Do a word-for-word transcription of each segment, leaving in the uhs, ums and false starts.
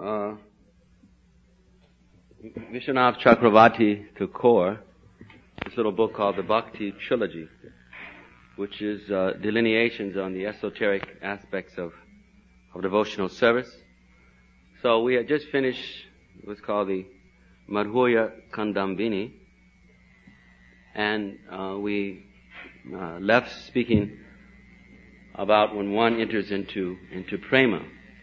uh, Vishwanath Chakravarti Thakur, this little book called the Bhakti Trilogy, which is uh, delineations on the esoteric aspects of, of devotional service. So we had just finished what's called the Madhurya Kandambini, and uh, we uh, left speaking about when one enters into into prema.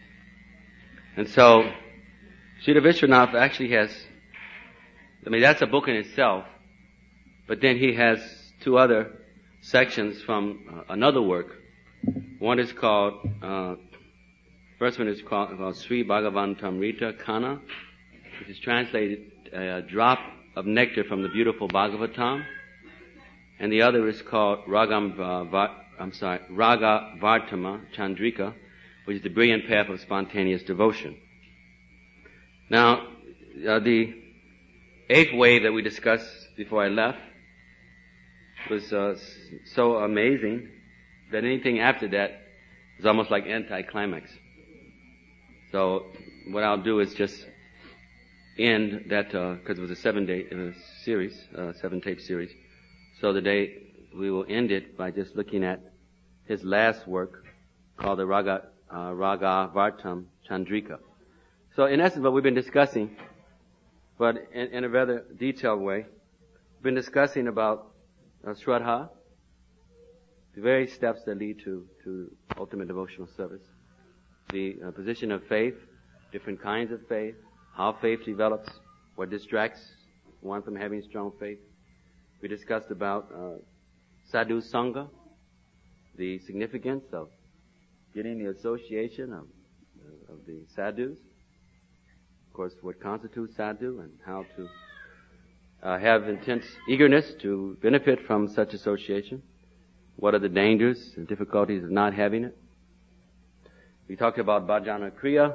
And so Srila Vishwanath actually has, I mean, that's a book in itself, but then he has two other sections from uh, another work. One is called, uh, first one is called, called Sri Bhagavantamrita Kana, which is translated a drop of nectar from the beautiful Bhagavatam. And the other is called Ragam, uh, Va- I'm sorry, Raga Vartama Chandrika, which is the brilliant path of spontaneous devotion. Now, uh, the eighth wave that we discussed before I left was uh, so amazing that anything after that is almost like anticlimax. So what I'll do is just end that, because uh, it was a seven-day uh, series, uh, seven-tape series. So today we will end it by just looking at his last work called the Raga, uh, Raga Vartam Chandrika. So in essence what we've been discussing, but in, in a rather detailed way, we've been discussing about uh, Shraddha, the various steps that lead to, to ultimate devotional service, the uh, position of faith, different kinds of faith, how faith develops, what distracts one from having strong faith. We discussed about uh, sadhu sangha, the significance of getting the association of, of the sadhus. Of course, what constitutes sadhu and how to uh, have intense eagerness to benefit from such association. What are the dangers and difficulties of not having it? We talked about bhajana kriya,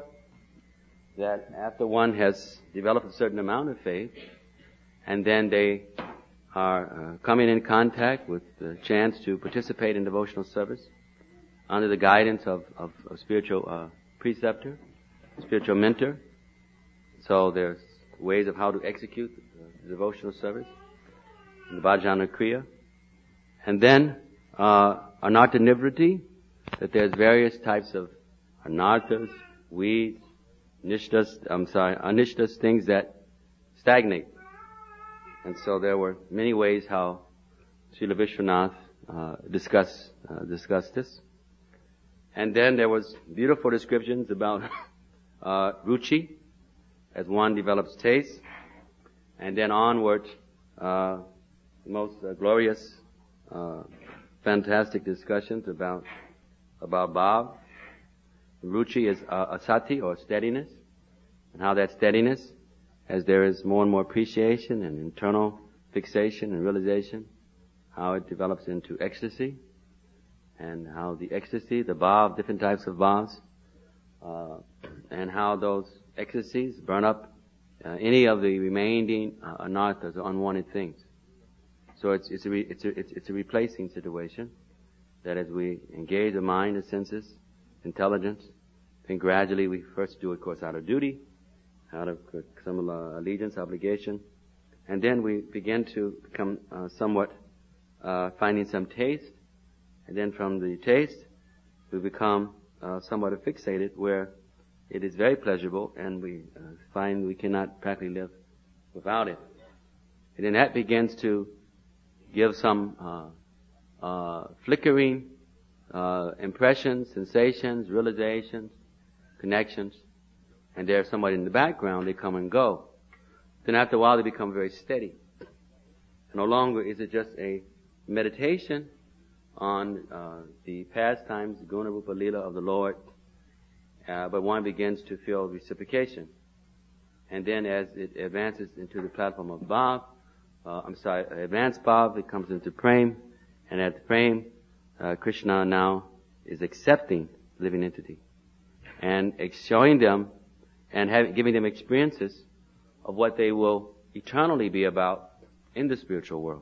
that after one has developed a certain amount of faith, and then they are uh, coming in contact with the chance to participate in devotional service under the guidance of, of, of spiritual uh, preceptor, spiritual mentor. So there's ways of how to execute the devotional service, the bhajana kriya. And then uh, anartha nivriti, that there's various types of anarthas, weeds, nishtas, I'm sorry, anishtas, things that stagnate. And so there were many ways how Srila Vishwanath uh, discussed uh, discussed this. And then there was beautiful descriptions about uh, ruchi, as one develops taste, and then onward, uh, most uh, glorious, uh, fantastic discussions about about bhav. Ruchi is uh, asati, or steadiness, and how that steadiness, as there is more and more appreciation and internal fixation and realization, how it develops into ecstasy, and how the ecstasy, the bhav, different types of bhavs, uh, and how those ecstasies burn up uh, any of the remaining uh, anarthas, or unwanted things. So it's it's a, re, it's, a it's, it's a replacing situation, that as we engage the mind, the senses, intelligence, then gradually we first do it, of course, out of duty, out of some uh, allegiance, obligation, and then we begin to become uh, somewhat uh, finding some taste, and then from the taste we become uh, somewhat fixated, where it is very pleasurable, and we uh, find we cannot practically live without it. And then that begins to give some uh, uh, flickering uh, impressions, sensations, realizations, connections. And they're somewhat in the background, they come and go. Then after a while they become very steady. No longer is it just a meditation on uh, the pastimes, guna rupa lila of the Lord, uh, but one begins to feel reciprocation. And then as it advances into the platform of bhav, uh, I'm sorry, advanced bhav, it comes into prem, and at the prem, uh, Krishna now is accepting living entity and showing them and have, giving them experiences of what they will eternally be about in the spiritual world.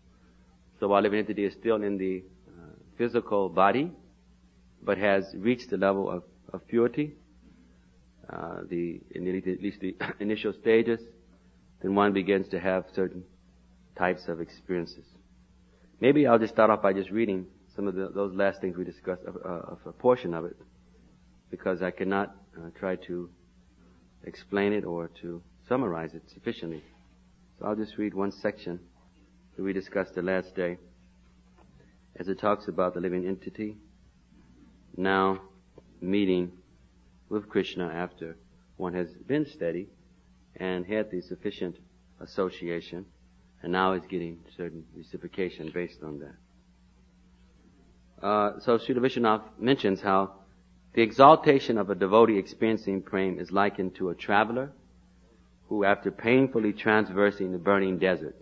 So while living entity is still in the uh, physical body, but has reached the level of, of purity, uh, the, in the, at least the initial stages, then one begins to have certain types of experiences. Maybe I'll just start off by just reading some of the, those last things we discussed, of, uh, of a portion of it, because I cannot uh, try to explain it or to summarize it sufficiently. So I'll just read one section that we discussed the last day, as it talks about the living entity now meeting with Krishna after one has been steady and had the sufficient association, and now is getting certain reciprocation based on that. Uh, so Srila Vishwanath mentions how the exaltation of a devotee experiencing prema is likened to a traveler who, after painfully traversing the burning desert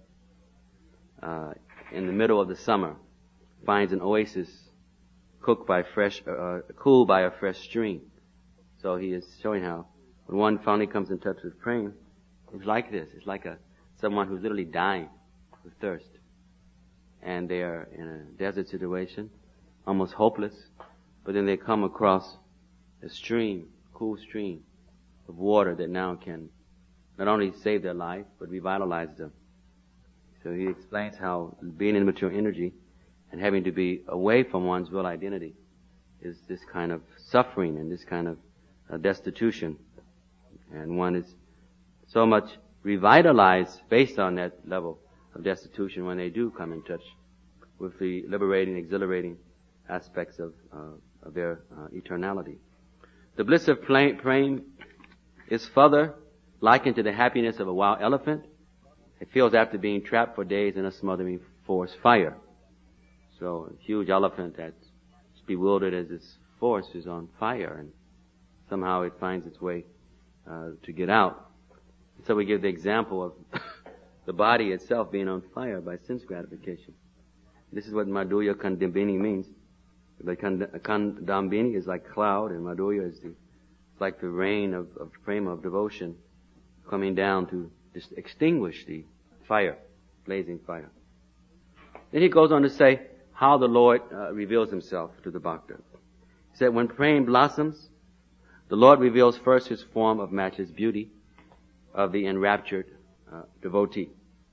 uh, in the middle of the summer, finds an oasis cooked by fresh, uh, cooled by a fresh stream. So he is showing how when one finally comes in touch with prema, it's like this. It's like a someone who's literally dying with thirst, and they are in a desert situation, almost hopeless, but then they come across a stream, cool stream of water that now can not only save their life, but revitalize them. So he explains how being in mature energy and having to be away from one's real identity is this kind of suffering and this kind of uh, destitution. And one is so much revitalized based on that level of destitution when they do come in touch with the liberating, exhilarating aspects of, uh, of their uh, eternality. The bliss of prema is further likened to the happiness of a wild elephant. It feels after being trapped for days in a smothering forest fire. So a huge elephant that's bewildered as its force is on fire, and somehow it finds its way uh, to get out. So we give the example of the body itself being on fire by sense gratification. This is what Madhurya Kandambini means. The Kandambini is like cloud, and Madhurya is the, it's like the rain of, of prema, of devotion, coming down to just extinguish the fire, blazing fire. Then he goes on to say how the Lord uh, reveals himself to the bhakta. He said, when prema blossoms, the Lord reveals first his form of matchless beauty of the enraptured uh, devotee.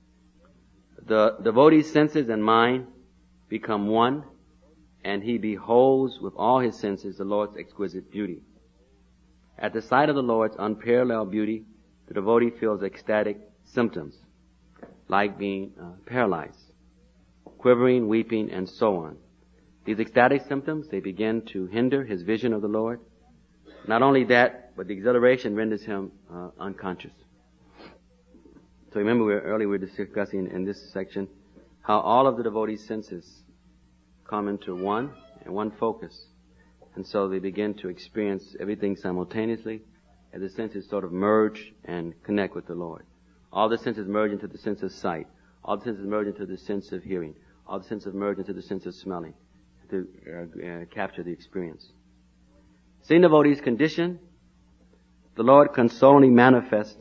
The devotee's senses and mind become one, and he beholds with all his senses the Lord's exquisite beauty. At the sight of the Lord's unparalleled beauty, the devotee feels ecstatic symptoms, like being uh, paralyzed, quivering, weeping, and so on. These ecstatic symptoms, they begin to hinder his vision of the Lord. Not only that, but the exhilaration renders him uh, unconscious. So remember, we were, earlier we were discussing in this section how all of the devotees' senses come into one and one focus. And so they begin to experience everything simultaneously as the senses sort of merge and connect with the Lord. All the senses merge into the sense of sight. All the senses merge into the sense of hearing. All the senses merge into the sense of smelling to uh, uh, capture the experience. Seeing the devotee's condition, the Lord consolingly manifests.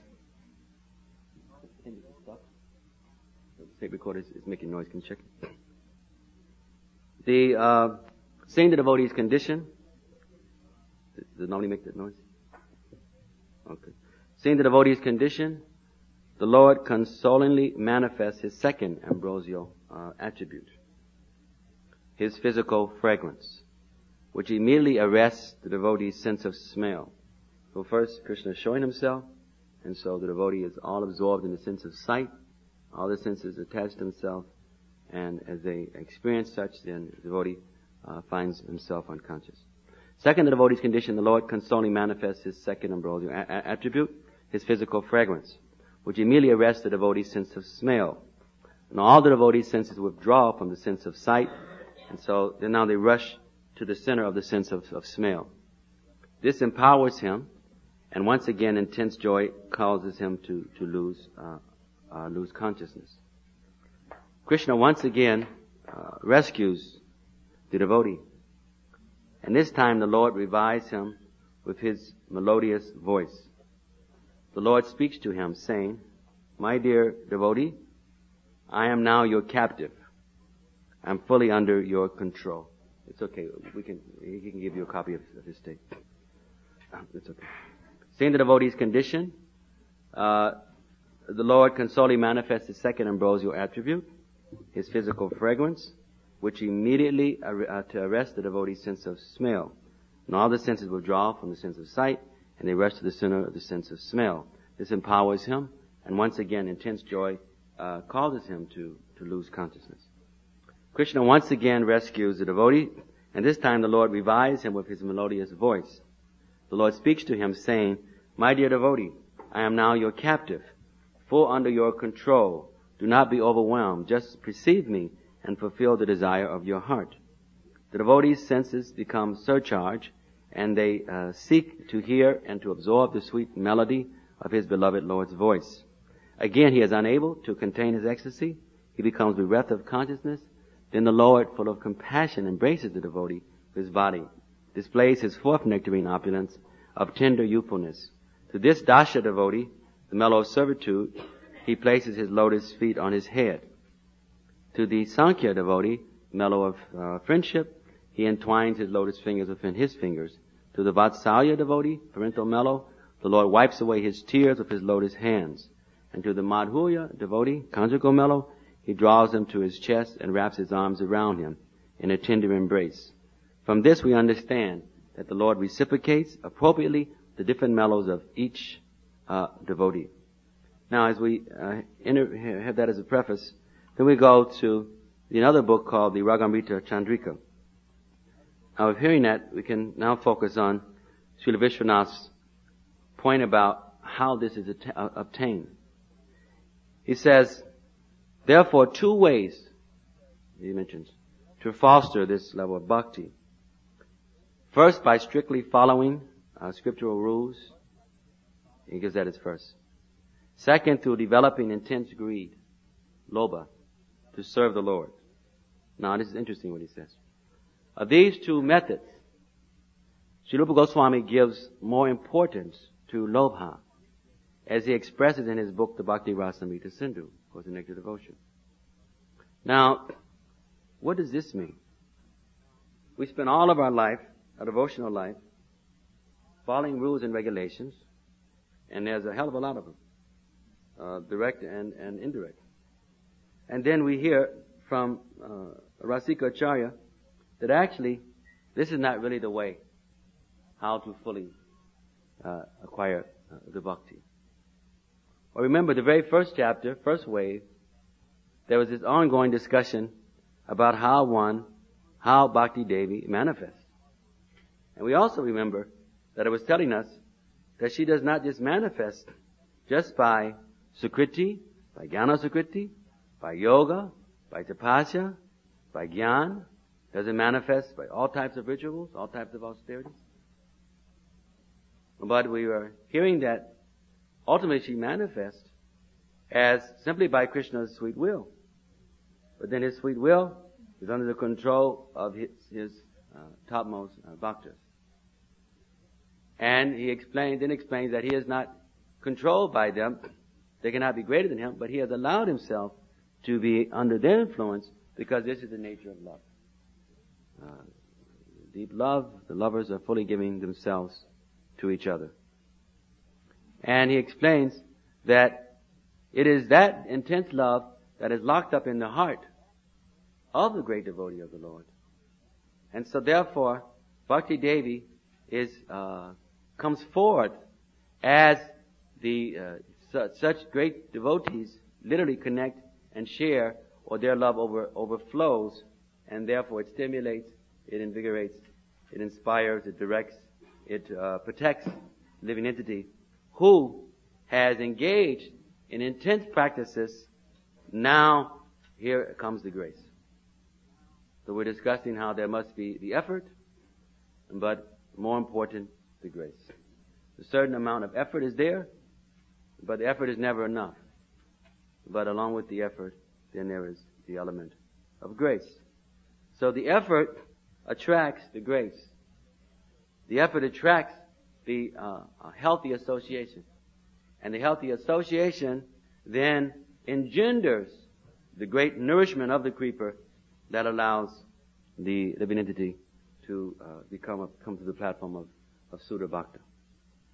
The tape recorder is, is making noise. Can you check it? The uh, seeing the devotee's condition. Does it normally make that noise? Okay. Seeing the devotee's condition, the Lord consolingly manifests his second ambrosial uh, attribute, his physical fragrance, which immediately arrests the devotee's sense of smell. So first, Krishna is showing himself, and so the devotee is all absorbed in the sense of sight. All the senses attach themselves, and as they experience such, then the devotee uh, finds himself unconscious. Second, the devotee's condition, the Lord consolingly manifests his second ambrosial a- a- attribute, his physical fragrance, which immediately arrests the devotee's sense of smell. And all the devotee's senses withdraw from the sense of sight, and so then now they rush to the center of the sense of, of smell. This empowers him, and once again intense joy causes him to, to lose, uh, uh, lose consciousness. Krishna once again uh, rescues the devotee. And this time the Lord revives him with his melodious voice. The Lord speaks to him saying, my dear devotee, I am now your captive. I'm fully under your control. It's okay. We can, he can give you a copy of, of his tape. It's okay. Seeing the devotee's condition, uh, the Lord can solely manifest his second ambrosial attribute, his physical fragrance, which immediately ar- uh, to arrest the devotee's sense of smell. And all the senses withdraw from the sense of sight, and they rush to the center of the sense of smell. This empowers him, and once again, intense joy uh, causes him to, to lose consciousness. Krishna once again rescues the devotee, and this time the Lord revives him with his melodious voice. The Lord speaks to him, saying, "My dear devotee, I am now your captive, full under your control. Do not be overwhelmed. Just perceive me and fulfill the desire of your heart." The devotee's senses become surcharged, and they uh, seek to hear and to absorb the sweet melody of his beloved Lord's voice. Again, he is unable to contain his ecstasy. He becomes bereft of consciousness. Then the Lord, full of compassion, embraces the devotee with his body, displays his fourth nectarine opulence of tender youthfulness. To this Dasha devotee, the mellow of servitude, he places his lotus feet on his head. To the Sankhya devotee, mellow of uh, friendship, he entwines his lotus fingers within his fingers. To the Vatsalya devotee, parental mellow, the Lord wipes away his tears with his lotus hands. And to the Madhurya devotee, conjugal mellow, he draws him to his chest and wraps his arms around him in a tender embrace. From this we understand that the Lord reciprocates appropriately the different mellows of each uh, devotee. Now, as we uh, enter, have that as a preface, then we go to another book called the Ragamrita Chandrika. Now, with hearing that, we can now focus on Srila Vishwanath's point about how this is att- uh, obtained. He says, therefore, two ways, he mentions, to foster this level of bhakti. First, by strictly following uh, scriptural rules. He gives that as first. Second, through developing intense greed, lobha, to serve the Lord. Now, this is interesting what he says. Of these two methods, Srila Rupa Goswami gives more importance to lobha, as he expresses in his book, the Bhakti Rasamrita Sindhu, of course, the Nectar Devotion. Now, what does this mean? We spend all of our life, our devotional life, following rules and regulations, and there's a hell of a lot of them, uh, direct and, and indirect. And then we hear from uh, Rasika Acharya that actually this is not really the way how to fully uh, acquire uh, the bhakti. Well, remember the very first chapter, first wave, there was this ongoing discussion about how one, how Bhakti Devi manifests. And we also remember that it was telling us that she does not just manifest just by Sukriti, by Jnana Sukriti, by yoga, by tapasya, by jnana. Does it manifest by all types of rituals, all types of austerities? But we were hearing that ultimately she manifests as simply by Krishna's sweet will. But then his sweet will is under the control of his, his uh, topmost uh, bhaktas. And he explained, then explains that he is not controlled by them. They cannot be greater than him, but he has allowed himself to be under their influence because this is the nature of love. Uh, deep love, the lovers are fully giving themselves to each other. And he explains that it is that intense love that is locked up in the heart of the great devotee of the Lord. And so therefore, Bhakti Devi is, uh, comes forward as the, uh, su- such great devotees literally connect and share, or their love over, overflows, and therefore it stimulates, it invigorates, it inspires, it directs, it uh, protects living entity who has engaged in intense practices. Now, here comes the grace. So we're discussing how there must be the effort, but more important, the grace. A certain amount of effort is there, but the effort is never enough. But along with the effort, then there is the element of grace. So the effort attracts the grace. The effort attracts the uh, healthy association. And the healthy association then engenders the great nourishment of the creeper that allows the living entity to uh, become a, come to the platform of, of Sudha Bhakta.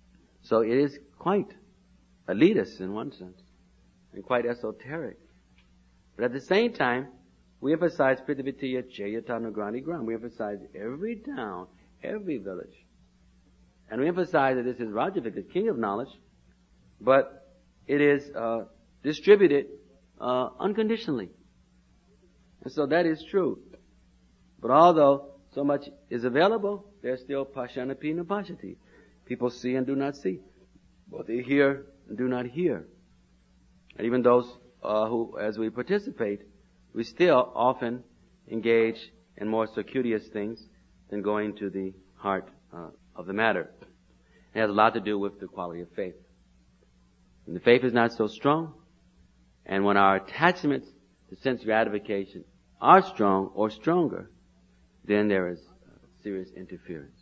So it is quite elitist in one sense, and quite esoteric. But at the same time, we emphasize Prithivitiya Chayatana Grani Gram. We emphasize every town, every village. And we emphasize that this is Rajavik, the king of knowledge, but it is uh, distributed uh, unconditionally. And so that is true. But although so much is available, there's still Pashanapi Napashati. People see and do not see. But they hear and do not hear. And even those uh, who, as we participate, we still often engage in more circuitous things than going to the heart uh, of the matter. It has a lot to do with the quality of faith. When the faith is not so strong, and when our attachments to sense gratification are strong or stronger, then there is serious interference.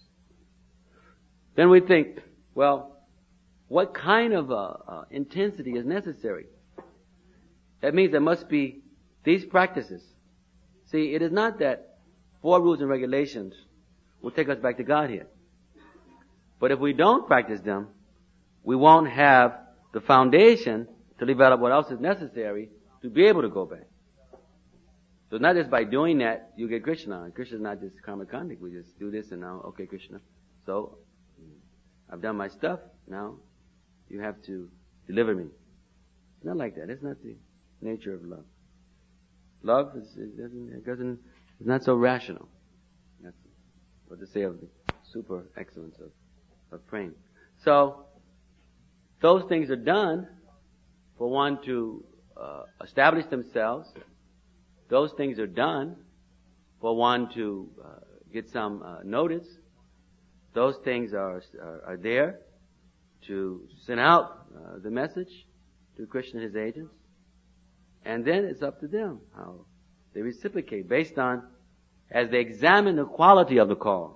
Then we think, well, what kind of uh, uh, intensity is necessary? That means there must be these practices. See, it is not that four rules and regulations will take us back to Godhead. But if we don't practice them, we won't have the foundation to develop what else is necessary to be able to go back. So not just by doing that, you get Krishna. Krishna is not just karma conduct. We just do this and now, okay, Krishna. So, I've done my stuff. Now, you have to deliver me. It's not like that. It's not the nature of love. Love is, it doesn't, it doesn't, it's not so rational. That's what to say of the super excellence of, of praying. So, those things are done for one to uh, establish themselves. Those things are done for one to uh, get some uh, notice. Those things are, are, are there to send out uh, the message to Krishna and his agents. And then it's up to them how they reciprocate based on, as they examine the quality of the call.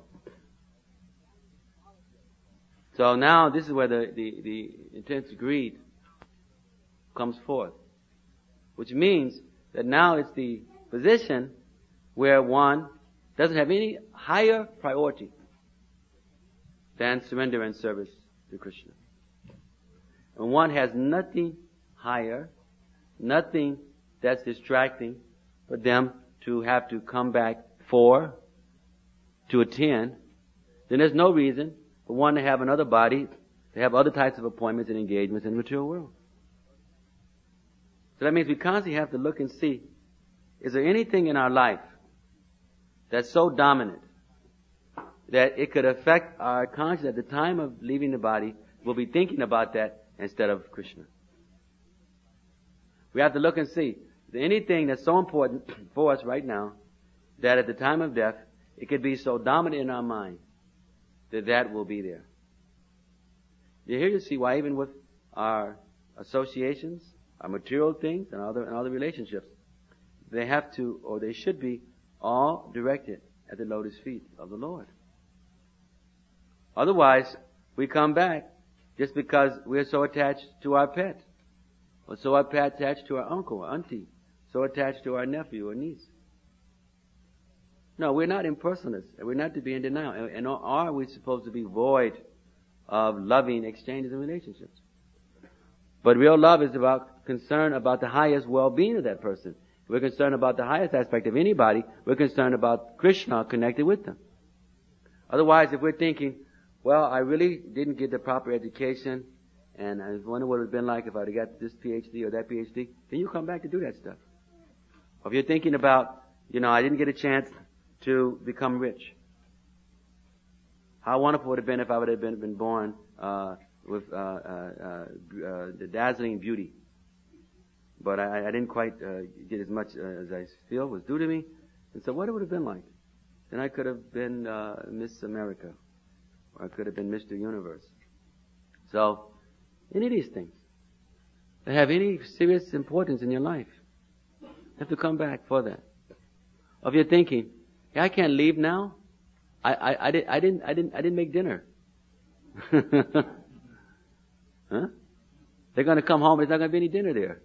So now this is where the, the, the intense greed comes forth. Which means that now it's the position where one doesn't have any higher priority than surrender and service to Krishna. And one has nothing higher, nothing that's distracting for them to have to come back for, to attend, then there's no reason for one to have another body, to have other types of appointments and engagements in the material world. So that means we constantly have to look and see, is there anything in our life that's so dominant that it could affect our conscience at the time of leaving the body? We'll be thinking about that instead of Krishna. We have to look and see, is there anything that's so important for us right now that at the time of death, it could be so dominant in our mind that that will be there. You here you see why even with our associations, our material things, and other and other relationships, they have to, or they should be, all directed at the lotus feet of the Lord. Otherwise, we come back just because we're so attached to our pet, or so attached to our uncle or auntie, so attached to our nephew or niece. No, we're not impersonalists, and we're not to be in denial. And, and nor are we supposed to be void of loving exchanges and relationships. But real love is about concern about the highest well-being of that person. If we're concerned about the highest aspect of anybody, we're concerned about Krishna connected with them. Otherwise, if we're thinking, well, I really didn't get the proper education, and I wonder what it would have been like if I'd have got this P H D or that P H D, then you come back to do that stuff. Or if you're thinking about, you know, I didn't get a chance to become rich. How wonderful it would have been if I would have been, been born uh, with uh, uh, uh, uh, the dazzling beauty. But I, I didn't quite uh, get as much uh, as I feel was due to me. And so what it would have been like? Then I could have been uh, Miss America. Or I could have been Mister Universe. So, any of these things that have any serious importance in your life, you have to come back for that. Or if you're thinking, hey, I can't leave now. I, I, I, did, I didn't I didn't I didn't make dinner. Huh? They're going to come home. There's not going to be any dinner there.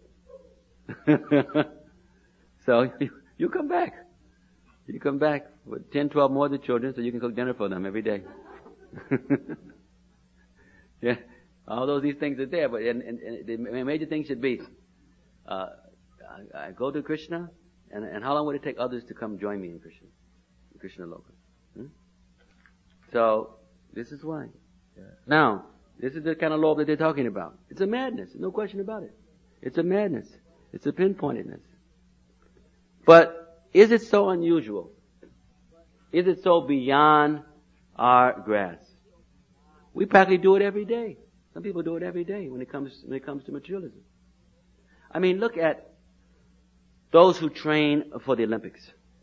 So you, you come back. You come back with ten, twelve more of the children, so you can cook dinner for them every day. Yeah, Although these things are there, but and, and, and the major thing should be, uh, I, I go to Krishna, and, and how long would it take others to come join me in Krishna, in Krishna Loka? Hmm? So, this is why. Yeah. Now, this is the kind of law that they're talking about. It's a madness, no question about it. It's a madness. It's a pinpointedness. But, is it so unusual? Is it so beyond our grasp? We practically do it every day. Some people do it every day when it comes when it comes to materialism. I mean, look at those who train for the Olympics.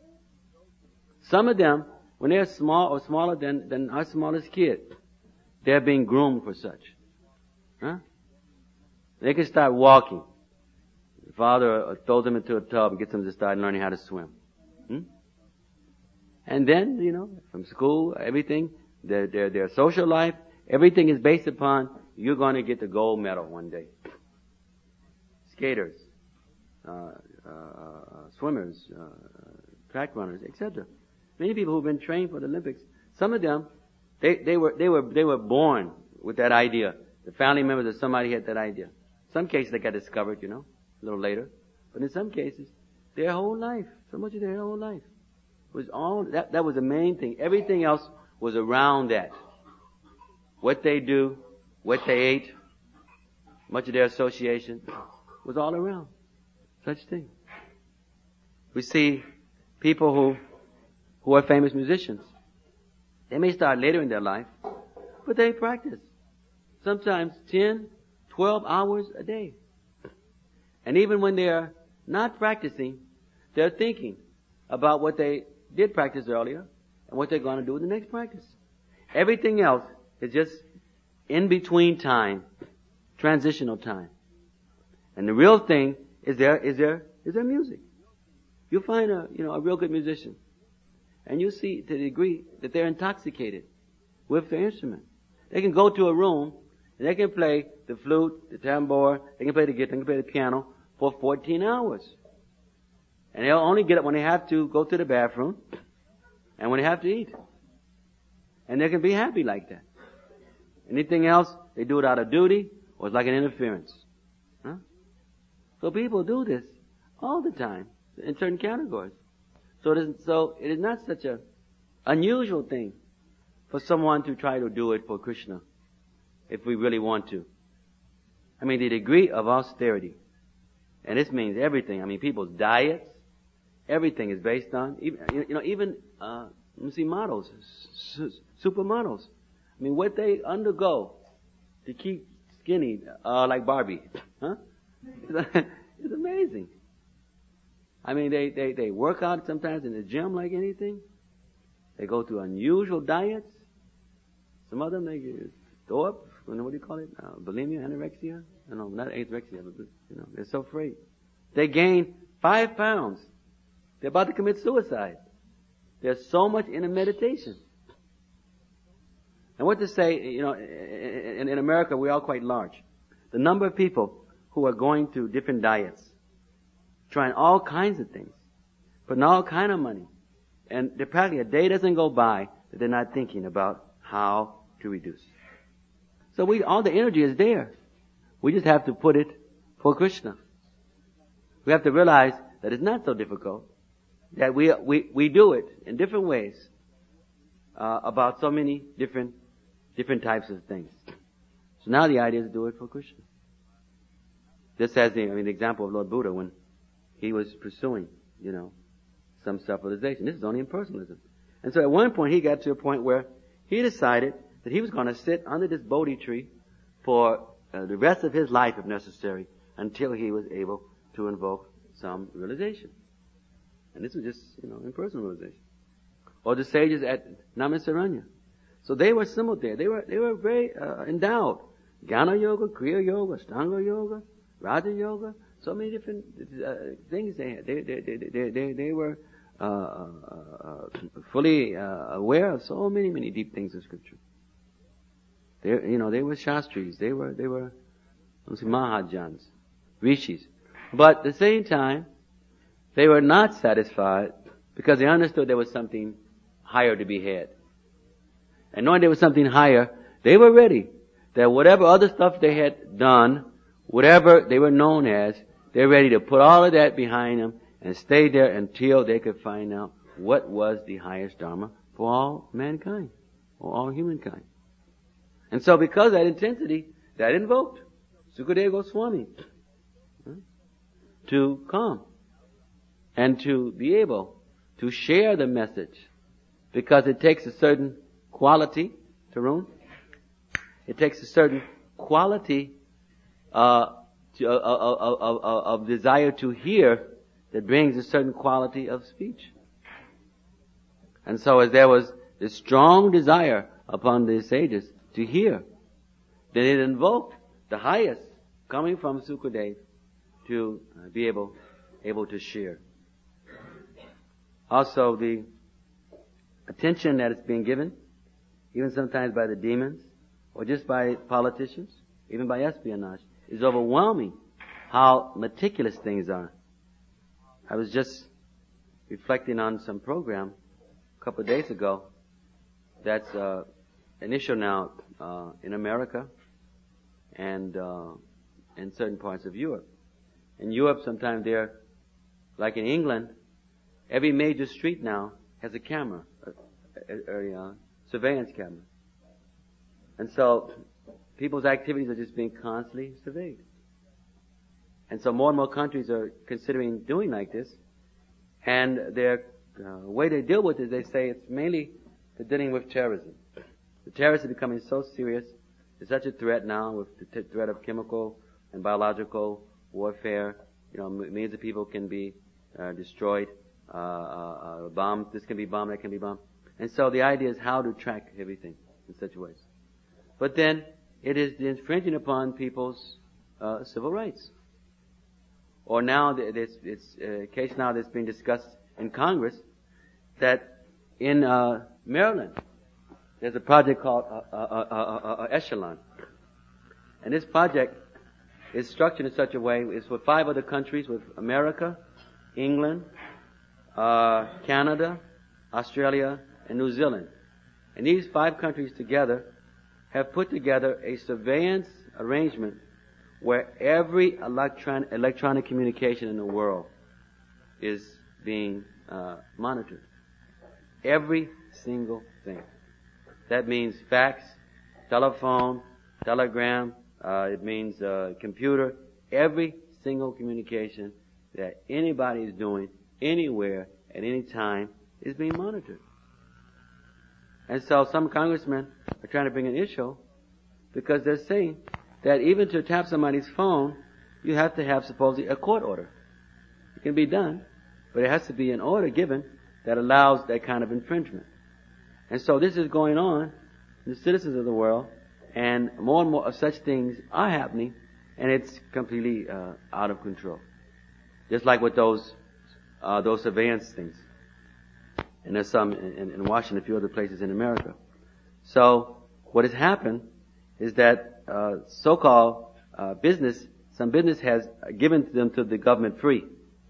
Some of them, when they're small or smaller than, than our smallest kid, they're being groomed for such. Huh? They can start walking. The father throws them into a tub and gets them to start learning how to swim. Hmm? And then, you know, from school, everything, their, their, their social life, everything is based upon you're going to get the gold medal one day. Skaters, uh, uh, swimmers, uh, track runners, et cetera. Many people who've been trained for the Olympics, some of them, they, they were, they were, they were born with that idea. The family members of somebody had that idea. Some cases they got discovered, you know, a little later. But in some cases, their whole life, so much of their whole life, was all, that, that was the main thing. Everything else was around that. What they do, what they ate, much of their association was all around such things. We see people who, who are famous musicians. They may start later in their life, but they practice. Sometimes ten, twelve hours a day. And even when they're not practicing, they're thinking about what they did practice earlier and what they're going to do in the next practice. Everything else is just in between time, transitional time. And the real thing is their, is their, is their music. You find a, you know, a real good musician, and you see to the degree that they're intoxicated with their instrument. They can go to a room and they can play the flute, the tambour, they can play the guitar, they can play the piano for fourteen hours. And they'll only get up when they have to go to the bathroom and when they have to eat. And they can be happy like that. Anything else, they do it out of duty or it's like an interference. Huh? So people do this all the time in certain categories. So it is, so it is not such a unusual thing for someone to try to do it for Krishna if we really want to. I mean, the degree of austerity, and this means everything. I mean, people's diets, everything is based on, even, you know, even, uh, you see models, su- supermodels. I mean, what they undergo to keep skinny, uh, like Barbie, huh? It's amazing. I mean, they, they, they work out sometimes in the gym like anything. They go through unusual diets. Some of them, they throw up, what do you call it? Uh, bulimia, anorexia? No, not anorexia, but, you know, they're so afraid. They gain five pounds. They're about to commit suicide. There's so much in a meditation. And what to say, you know, in, in America, we're all quite large. The number of people who are going through different diets, trying all kinds of things, putting all kind of money, and they're practically a day doesn't go by that they're not thinking about how to reduce. So we, all the energy is there. We just have to put it for Krishna. We have to realize that it's not so difficult, that we, we, we do it in different ways, uh, about so many different, different types of things. So now the idea is to do it for Krishna. This has the, I mean, the example of Lord Buddha when he was pursuing, you know, some self-realization. This is only impersonalism. And so at one point he got to a point where he decided that he was going to sit under this Bodhi tree for uh, the rest of his life if necessary until he was able to invoke some realization. And this was just, you know, impersonal realization. Or the sages at Namisaranya. So they were similar there. They were, they were very uh, endowed. Jnana Yoga, Kriya Yoga, Stanga Yoga, Raja Yoga, so many different uh, things they had. They, they, they, they, they, they were uh, uh, uh, fully uh, aware of so many, many deep things in Scripture. They, you know, they were Shastris. They were, they were, let's see, Mahajans, Rishis. But at the same time, they were not satisfied because they understood there was something higher to be had. And knowing there was something higher, they were ready that whatever other stuff they had done, whatever they were known as, they're ready to put all of that behind them and stay there until they could find out what was the highest dharma for all mankind, or all humankind. And so because of that intensity, that invoked Sukadeva Goswami to come and to be able to share the message, because it takes a certain quality, Tarun, it takes a certain quality uh, to, uh, of, of, of, of desire to hear that brings a certain quality of speech. And so as there was this strong desire upon the sages to hear, then it invoked the highest coming from Sukadeva to uh, be able, able to share. Also the attention that is being given, even sometimes by the demons, or just by politicians, even by espionage, is overwhelming how meticulous things are. I was just reflecting on some program a couple of days ago that's uh, an issue now uh, in America and uh, in certain parts of Europe. In Europe, sometimes they're, like in England, every major street now has a camera, a, a, a, a surveillance camera. And so people's activities are just being constantly surveyed. And so more and more countries are considering doing like this. And their uh, way they deal with it, they say it's mainly for dealing with terrorism. The terrorists are becoming so serious. There's such a threat now with the t- threat of chemical and biological warfare. You know, m- millions of people can be uh, destroyed. Uh, uh, uh, bombs, this can be bombed, that can be bombed. And so the idea is how to track everything in such ways. But then it is infringing upon people's uh, civil rights. Or now, it's, it's a case now that's being discussed in Congress that in uh, Maryland, there's a project called uh, uh, uh, uh, uh, Echelon. And this project is structured in such a way, it's with five other countries, with America, England, uh, Canada, Australia, and New Zealand. And these five countries together have put together a surveillance arrangement where every electron, electronic communication in the world is being uh, monitored. Every single thing. That means fax, telephone, telegram, uh, it means uh, computer. Every single communication that anybody is doing anywhere at any time is being monitored. And so some congressmen are trying to bring an issue because they're saying that even to tap somebody's phone, you have to have supposedly a court order. It can be done, but it has to be an order given that allows that kind of infringement. And so this is going on in the citizens of the world, and more and more of such things are happening, and it's completely uh, out of control. Just like with those uh, those surveillance things. And there's some in, in Washington, a few other places in America. So what has happened is that uh, so-called uh, business, some business has given them to the government free.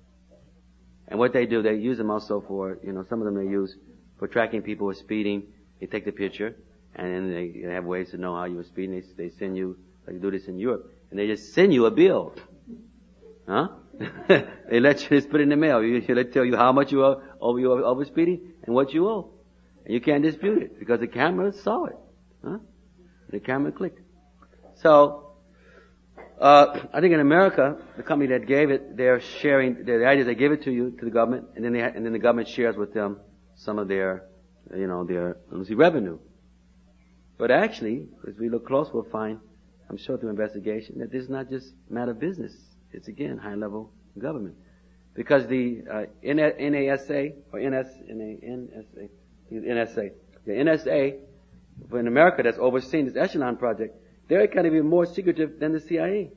And what they do, they use them also for, you know, some of them they use for tracking people who are speeding. They take the picture, and then they, they have ways to know how you were speeding. They, they send you, like they do this in Europe, and they just send you a bill. Huh? They let you just put it in the mail. You, they tell you how much you owe over you over speeding and what you owe. And you can't dispute it because the camera saw it. Huh? The camera clicked. So, uh, I think in America, the company that gave it, they're sharing, the idea is they give it to you, to the government, and then they, and then the government shares with them some of their, you know, their, let me see, revenue. But actually, as we look close, we'll find, I'm sure through investigation, that this is not just a matter of business. It's again high-level government, because the uh, N A S A or N S N A N S A, the N S A in America that's overseeing this Echelon project, they're kind of even more secretive than the C I A,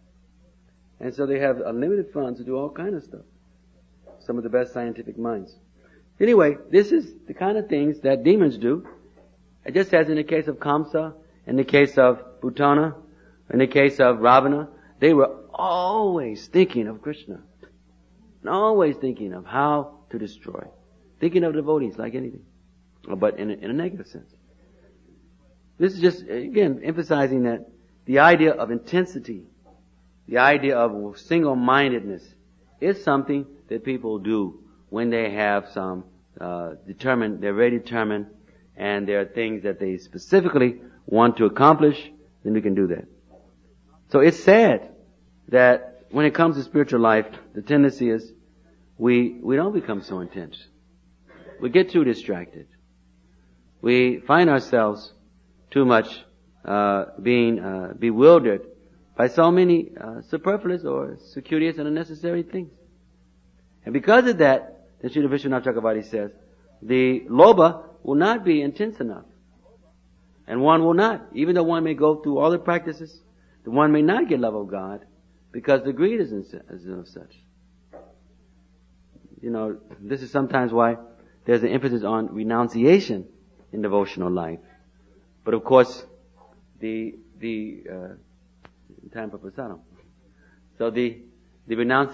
and so they have unlimited funds to do all kind of stuff. Some of the best scientific minds. Anyway, this is the kind of things that demons do. It just as in the case of Kamsa, in the case of Bhutana, in the case of Ravana, they were always thinking of Krishna. And always thinking of how to destroy. Thinking of devotees like anything. But in a, in a negative sense. This is just, again, emphasizing that the idea of intensity, the idea of single-mindedness is something that people do when they have some uh, determined, they're very determined, and there are things that they specifically want to accomplish, then we can do that. So it's sad that when it comes to spiritual life, the tendency is we, we don't become so intense. We get too distracted. We find ourselves too much uh, being uh, bewildered by so many uh, superfluous or circuitous and unnecessary things. And because of that, the Srila Vishwanath Chakravarti says, the lobha will not be intense enough. And one will not. Even though one may go through all the practices, the one may not get love of God because the greed is of such. You know, this is sometimes why there's an emphasis on renunciation in devotional life. But of course, the, the, uh, time for prasadam. So the, the renounce,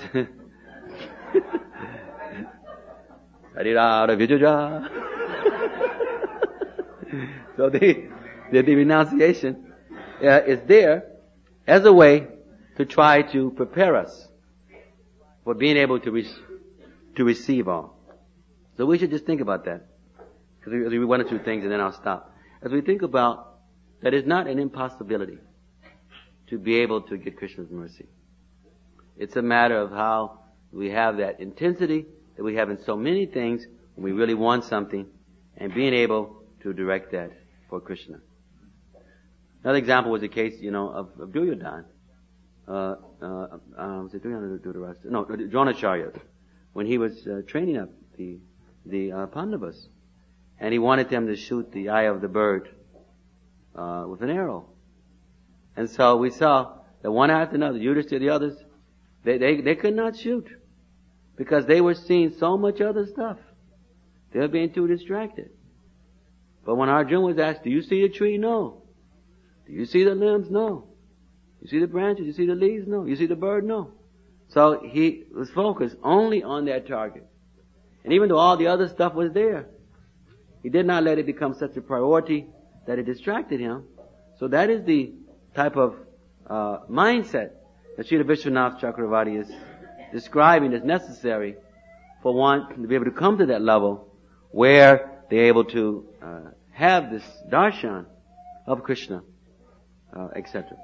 so the, the, the renunciation uh, is there as a way to try to prepare us for being able to re- to receive all. So we should just think about that. Because we, we one or two things and then I'll stop. As we think about that it's not an impossibility to be able to get Krishna's mercy. It's a matter of how we have that intensity that we have in so many things when we really want something and being able to direct that for Krishna. Another example was the case, you know, of, of Duryodhana. Uh, uh, uh, was it Duryodhana? No, Dronacharya. When he was uh, training up the, the uh, Pandavas. And he wanted them to shoot the eye of the bird uh, with an arrow. And so we saw that one after another, Yudhishthira, the others, they, they, they could not shoot. Because they were seeing so much other stuff. They were being too distracted. But when Arjuna was asked, do you see the tree? No. Do you see the limbs? No. You see the branches? You see the leaves? No. You see the bird? No. So he was focused only on that target. And even though all the other stuff was there, he did not let it become such a priority that it distracted him. So that is the type of uh, mindset that Srila Vishwanath Chakravarti is describing as necessary for one to be able to come to that level where they're able to uh, have this darshan of Krishna, uh, et cetera.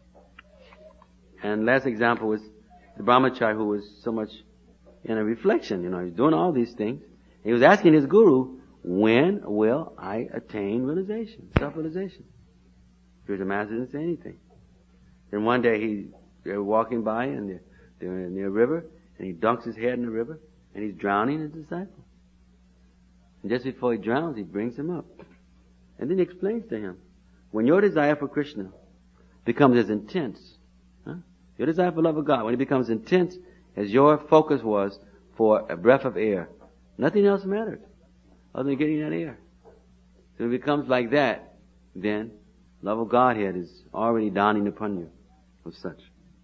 And last example was the brahmachari who was so much in a reflection. You know, he's doing all these things. He was asking his guru, when will I attain realization, self-realization? Spiritual master didn't say anything. Then one day he, they were walking by and they're, they're near a river, and he dunks his head in the river, and he's drowning his disciple. And just before he drowns, he brings him up. And then he explains to him, when your desire for Krishna becomes as intense, huh? your desire for love of God, when it becomes intense as your focus was for a breath of air, nothing else mattered other than getting that air. So it becomes like that, then love of Godhead is already dawning upon you of such.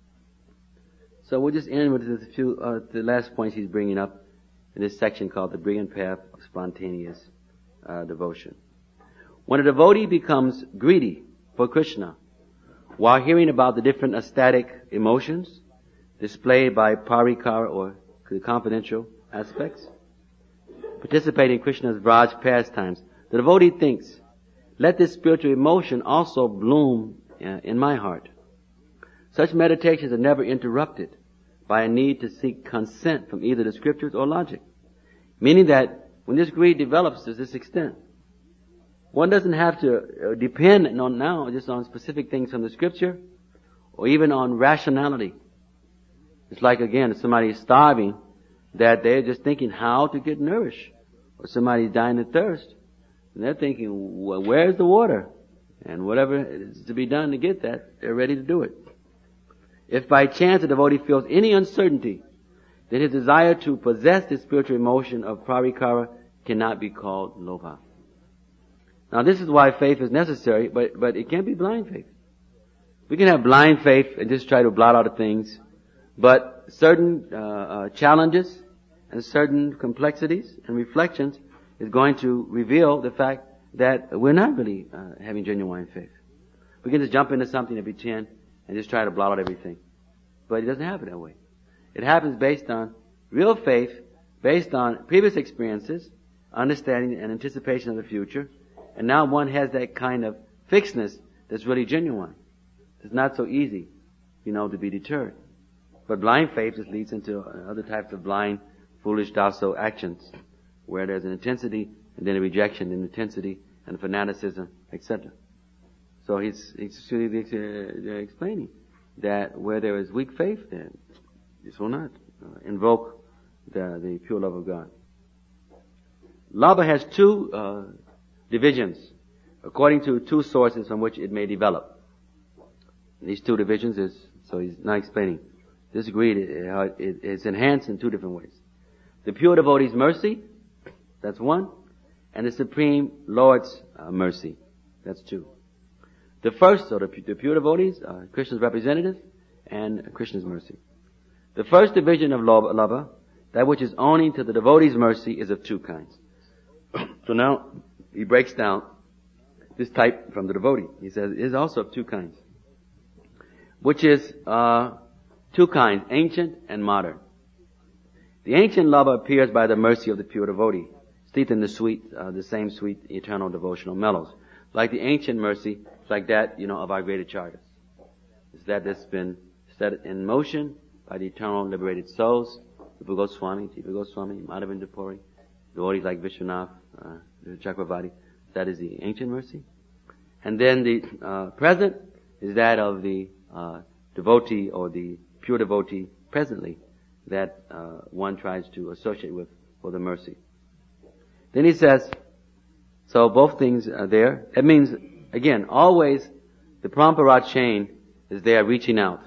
So we'll just end with a few, uh, the last points he's bringing up in this section called the Brilliant Path of Spontaneous uh, Devotion. When a devotee becomes greedy for Krishna, while hearing about the different ecstatic emotions displayed by parikara or the confidential aspects, participating in Krishna's Vraj pastimes, the devotee thinks, let this spiritual emotion also bloom uh, in my heart. Such meditations are never interrupted by a need to seek consent from either the scriptures or logic. Meaning that when this greed develops to this extent, one doesn't have to depend on now just on specific things from the scripture or even on rationality. It's like, again, if somebody is starving, that they're just thinking how to get nourished. Or somebody's dying of thirst, and they're thinking, well, where's the water? And whatever is to be done to get that, they're ready to do it. If by chance a devotee feels any uncertainty, then his desire to possess this spiritual emotion of parikara cannot be called lobha. Now this is why faith is necessary, but, but it can't be blind faith. We can have blind faith and just try to blot out things, but certain uh, uh, challenges and certain complexities and reflections is going to reveal the fact that we're not really uh, having genuine faith. We can just jump into something and pretend and just try to blot out everything. But it doesn't happen that way. It happens based on real faith, based on previous experiences, understanding and anticipation of the future. And now one has that kind of fixedness that's really genuine. It's not so easy, you know, to be deterred. But blind faith just leads into other types of blind, foolish, docile actions, where there's an intensity and then a rejection, an intensity and fanaticism, et cetera. So he's, he's really uh, explaining that where there is weak faith, then this will not uh, invoke the, the pure love of God. Love has two uh, divisions, according to two sources from which it may develop. These two divisions is, so he's not explaining. This agreed, it, it, it's enhanced in two different ways. The pure devotee's mercy, that's one, and the Supreme Lord's uh, mercy, that's two. The first, so the, the pure devotees, are Krishna's representatives, and Krishna's mercy. The first division of lava, that which is owing to the devotee's mercy, is of two kinds. So now, he breaks down this type from the devotee. He says it is also of two kinds. Which is, uh, two kinds, ancient and modern. The ancient lava appears by the mercy of the pure devotee, steeped in the sweet, uh, the same sweet eternal devotional mellows. Like the ancient mercy, it's like that, you know, of our great acharyas. It's that that's been set in motion by the eternal liberated souls, Rupa Goswami, Jiva Goswami, Madhavendra Puri, devotees like Vishwanath, uh, Chakravarti. That is the ancient mercy. And then the uh, present is that of the uh, devotee or the pure devotee presently that uh, one tries to associate with for the mercy. Then he says, so both things are there. That means, again, always the Parampara chain is there reaching out.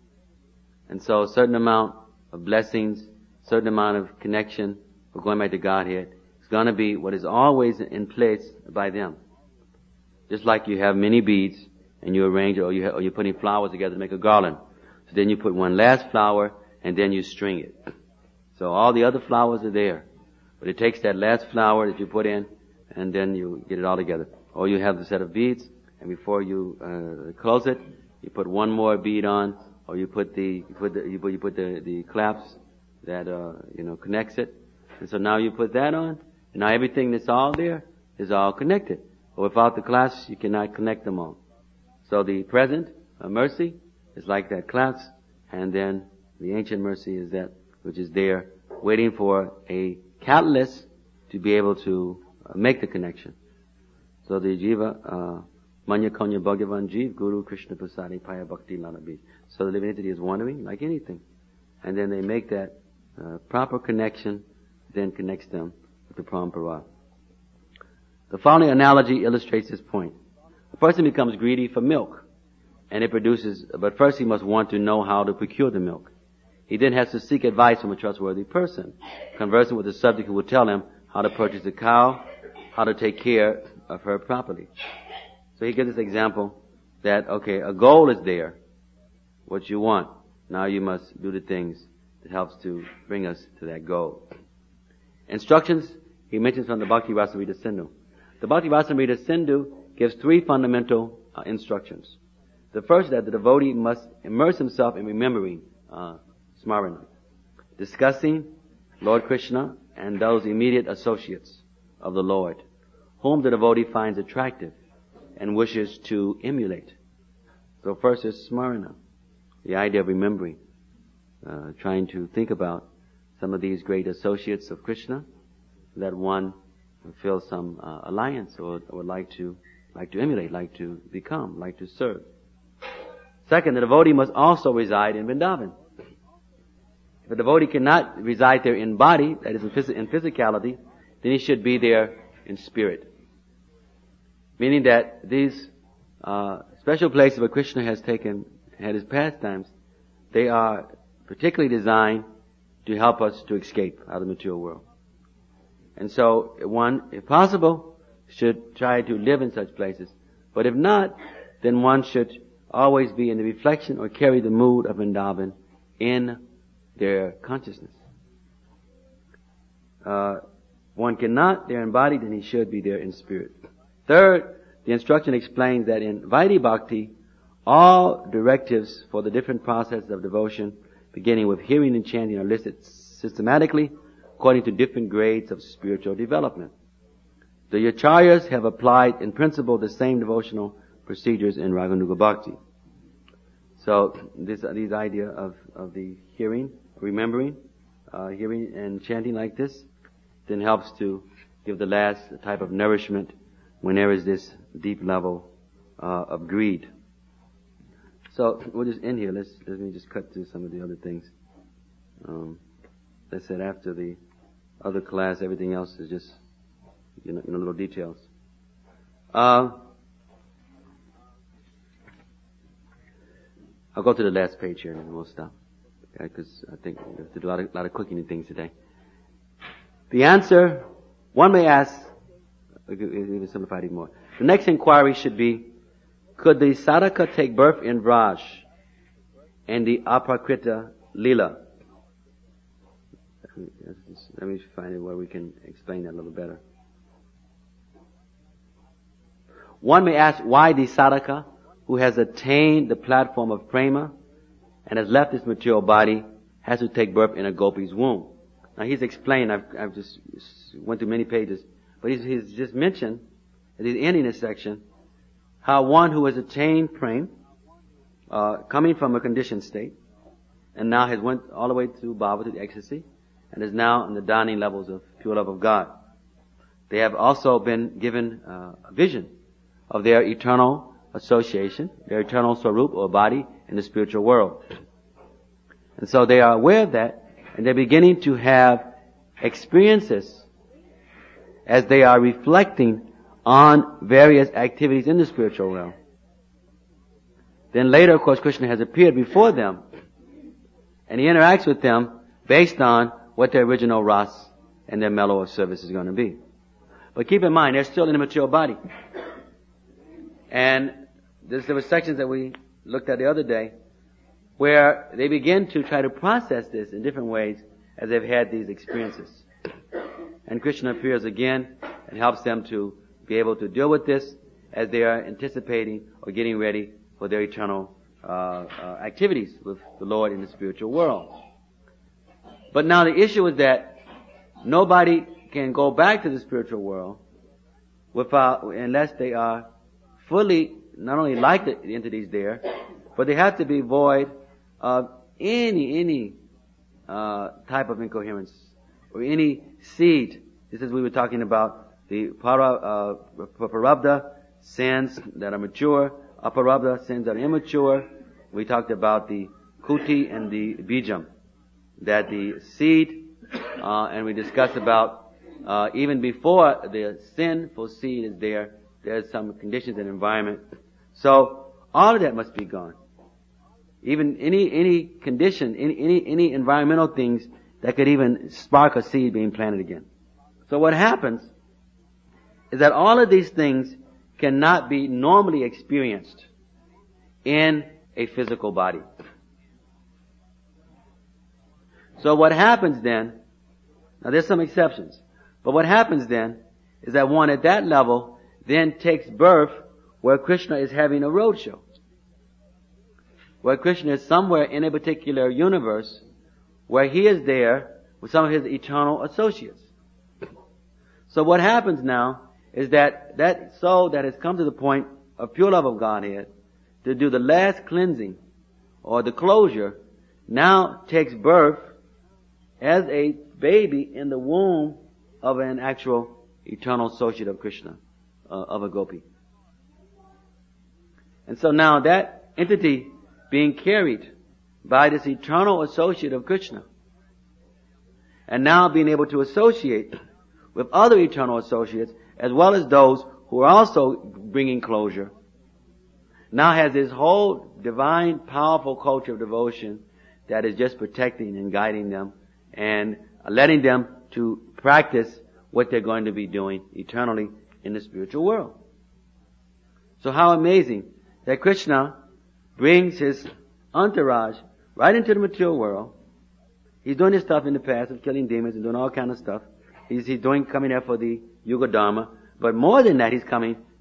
And so a certain amount of blessings, certain amount of connection for going back to Godhead is going to be what is always in place by them. Just like you have many beads and you arrange it, or, you have, or you're putting flowers together to make a garland. So then you put one last flower and then you string it. So all the other flowers are there. But it takes that last flower that you put in and then you get it all together. Or you have the set of beads and before you uh, close it, you put one more bead on, or you put the you put the you put, you put the, the clasps that uh, you know connects it. And so now you put that on, and now everything that's all there is all connected. But without the clasps, you cannot connect them all. So the present uh, mercy is like that clasp, and then the ancient mercy is that which is there, waiting for a catalyst to be able to uh, make the connection. So the jiva, uh, manya konya bhagavan jiv, guru krishna prasadi paya bhakti lanabi. So the living entity is wandering like anything. And then they make that uh, proper connection, then connects them with the parampara. The following analogy illustrates this point. A person becomes greedy for milk, and it produces, but first he must want to know how to procure the milk. He then has to seek advice from a trustworthy person, conversing with a subject who will tell him how to purchase a cow, how to take care of her properly. So he gives this example that, okay, a goal is there, what you want. Now you must do the things that helps to bring us to that goal. Instructions, he mentions from the Bhakti Rasamrita Sindhu. The Bhakti Rasamrita Sindhu gives three fundamental uh, instructions. The first, that the devotee must immerse himself in remembering uh, Smarana, discussing Lord Krishna and those immediate associates of the Lord, whom the devotee finds attractive and wishes to emulate. So first is Smarana, the idea of remembering, uh, trying to think about some of these great associates of Krishna that one feels some uh, alliance or, or would like to like to emulate, like to become, like to serve. Second, the devotee must also reside in Vrindavan. If a devotee cannot reside there in body, that is in, phys- in physicality, then he should be there in spirit. Meaning that these uh, special places where Krishna has taken, had his pastimes, they are particularly designed to help us to escape out of the material world. And so one, if possible, should try to live in such places. But if not, then one should always be in the reflection or carry the mood of Vrindavan in their consciousness. Uh, one cannot there in body, then he should be there in spirit. Third, the instruction explains that in Vaidhi Bhakti, all directives for the different processes of devotion, beginning with hearing and chanting, are listed systematically according to different grades of spiritual development. The Acharyas have applied in principle the same devotional procedures in Raganuga Bhakti. So this this idea of, of the hearing, remembering, uh, hearing and chanting like this, then helps to give the last type of nourishment when there is this deep level uh, of greed. So we'll just end here. Let's let me just cut through some of the other things. Um, I said after the other class, everything else is just you know, you know little details. Uh, I'll go to the last page here and then we'll stop. Because okay, I think we have to do a lot of, lot of cooking and things today. The answer, one may ask, even simplified even more. The next inquiry should be, could the sadhaka take birth in Vraj and the Aprakrita Lila? Let me find it where we can explain that a little better. One may ask why the sadhaka who has attained the platform of prema and has left this material body has to take birth in a gopi's womb. Now he's explained, I've, I've just went through many pages, but he's, he's just mentioned, at the ending of this section, how one who has attained prema, uh, coming from a conditioned state, and now has went all the way to bhava, to the ecstasy, and is now in the dawning levels of pure love of God. They have also been given uh, a vision of their eternal association, their eternal swarup or body in the spiritual world. And so they are aware of that, and they're beginning to have experiences as they are reflecting on various activities in the spiritual realm. Then later, of course, Krishna has appeared before them, and he interacts with them based on what their original ras and their mellow of service is going to be. But keep in mind, they're still in the material body. And there were sections that we looked at the other day where they begin to try to process this in different ways as they've had these experiences. And Krishna appears again and helps them to be able to deal with this as they are anticipating or getting ready for their eternal uh, uh, activities with the Lord in the spiritual world. But now the issue is that nobody can go back to the spiritual world without, unless they are fully not only like the entities there, but they have to be void of any any uh, type of incoherence or any seed. This is we were talking about the para, uh, prarabdha sins that are mature, aparabdha sins that are immature. We talked about the kuti and the bijam, that the seed, uh, and we discussed about uh, even before the sinful seed is there, there's some conditions and environment. So all of that must be gone. Even any any condition, any any any environmental things that could even spark a seed being planted again. So what happens is that all of these things cannot be normally experienced in a physical body. So what happens then, now there's some exceptions, but what happens then is that one at that level then takes birth where Krishna is having a roadshow. Where Krishna is somewhere in a particular universe where he is there with some of his eternal associates. So what happens now is that that soul that has come to the point of pure love of Godhead to do the last cleansing or the closure now takes birth as a baby in the womb of an actual eternal associate of Krishna, uh, of a gopi. And so now that entity being carried by this eternal associate of Krishna, and now being able to associate with other eternal associates, as well as those who are also bringing closure, now has this whole divine, powerful culture of devotion that is just protecting and guiding them and letting them to practice what they're going to be doing eternally in the spiritual world. So how amazing that Krishna brings his entourage right into the material world. He's doing this stuff in the past of killing demons and doing all kind of stuff. He's, he's doing, coming there for the Yuga Dharma. But more than that, he's coming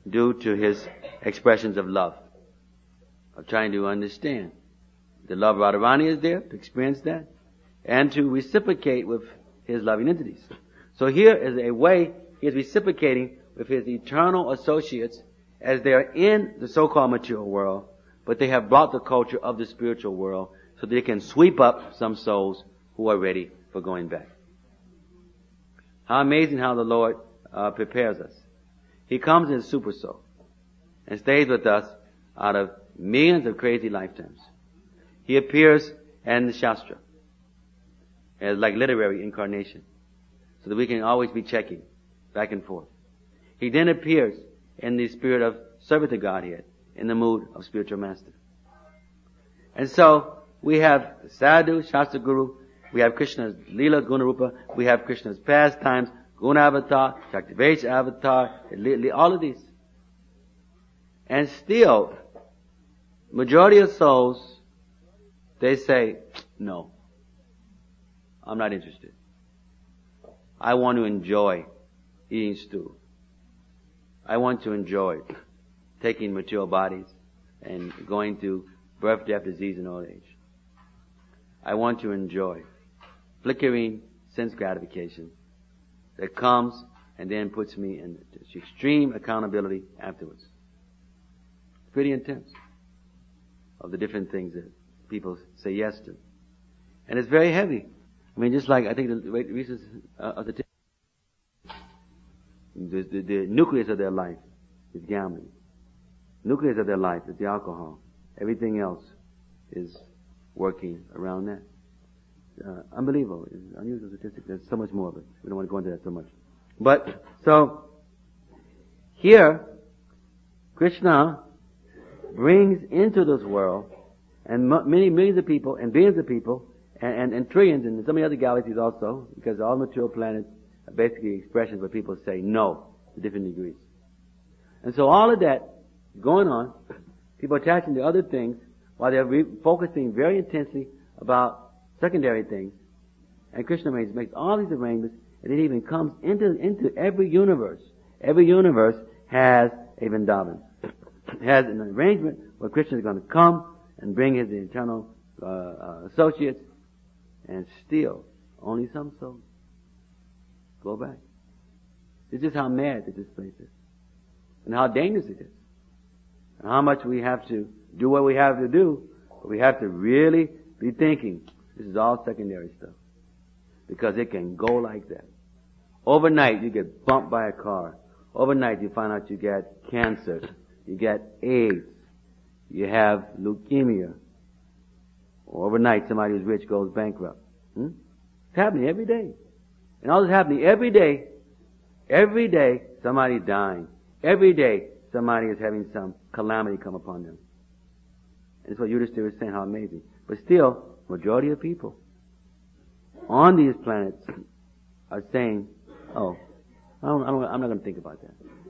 due to his expressions of love, of trying to understand. The love Radharani is there to experience that and to reciprocate with his loving entities. So here is a way he is reciprocating with his eternal associates as they are in the so-called material world, but they have brought the culture of the spiritual world so they can sweep up some souls who are ready for going back. How amazing how the Lord uh, prepares us. He comes in super soul and stays with us out of millions of crazy lifetimes. He appears in the Shastra as like literary incarnation so that we can always be checking back and forth. He then appears in the spirit of service to Godhead in the mood of spiritual master. And so we have Sadhu, Shastra Guru, we have Krishna's Leela Gunarupa, we have Krishna's pastimes, Guna Avatar, Shaktivesh Avatar, all of these. And still, majority of souls, they say, no, I'm not interested. I want to enjoy eating stew. I want to enjoy taking material bodies and going through birth, death, disease, and old age. I want to enjoy flickering sense gratification that comes and then puts me in extreme accountability afterwards. Pretty intense of the different things that people say yes to. And it's very heavy. I mean, just like I think the reasons of the The, the, the nucleus of their life is gambling. Nucleus of their life is the alcohol. Everything else is working around that. Uh, unbelievable. It's an unusual statistic. There's so much more of it. We don't want to go into that so much. But, so, here, Krishna brings into this world, and m- many millions of people, and billions of people, and, and, and trillions, and so many other galaxies also, because all material planets are basically expressions where people say no to different degrees. And so all of that going on, people attaching to other things while they're re- focusing very intensely about secondary things. And Krishna makes all these arrangements, and it even comes into into every universe. Every universe has a Vrindavan. Has an arrangement where Krishna is going to come and bring his eternal uh, uh, associates, and still only some souls go back. This is how mad that this place is, and how dangerous it is, and how much we have to do what we have to do, but we have to really be thinking this is all secondary stuff, because it can go like that. Overnight you get bumped by a car. Overnight you find out you get cancer, you get AIDS, you have leukemia. Or overnight somebody who's rich goes bankrupt. Hmm? It's happening every day. And all this happening every day. Every day somebody's dying. Every day somebody is having some calamity come upon them. And that's what Yudhishthira is saying, how amazing. But still, majority of people on these planets are saying, oh, I don't, I don't, I'm not going to think about that.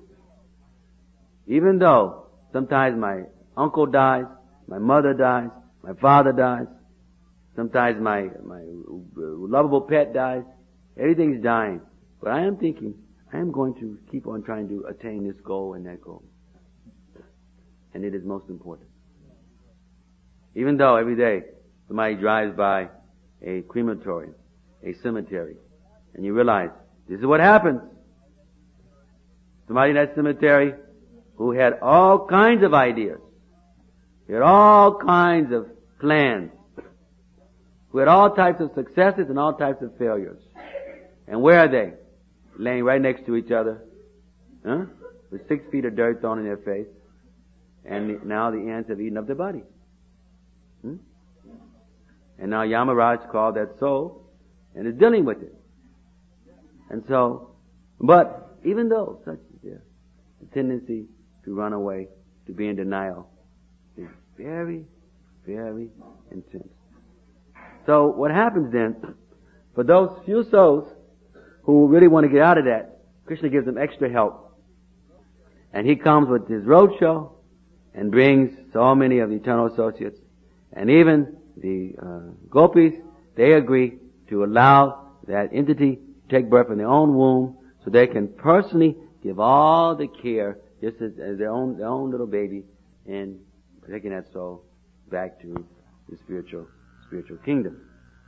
Even though sometimes my uncle dies, my mother dies, my father dies, sometimes my, my lovable pet dies, everything's dying. But I am thinking, I am going to keep on trying to attain this goal and that goal. And it is most important. Even though every day somebody drives by a crematory, a cemetery, and you realize this is what happens. Somebody in that cemetery who had all kinds of ideas, he had all kinds of plans, who had all types of successes and all types of failures. And where are they? Laying right next to each other, huh? With six feet of dirt thrown in their face, and now the ants have eaten up their body. Hmm? And now Yamaraj called that soul and is dealing with it. And so, but even though such is there, the tendency to run away, to be in denial, is very, very intense. So what happens then, for those few souls who really want to get out of that, Krishna gives them extra help. And he comes with his roadshow and brings so many of the eternal associates. And even the uh, gopis, they agree to allow that entity to take birth in their own womb so they can personally give all the care, just as, as their own their own little baby, and taking that soul back to the spiritual spiritual kingdom.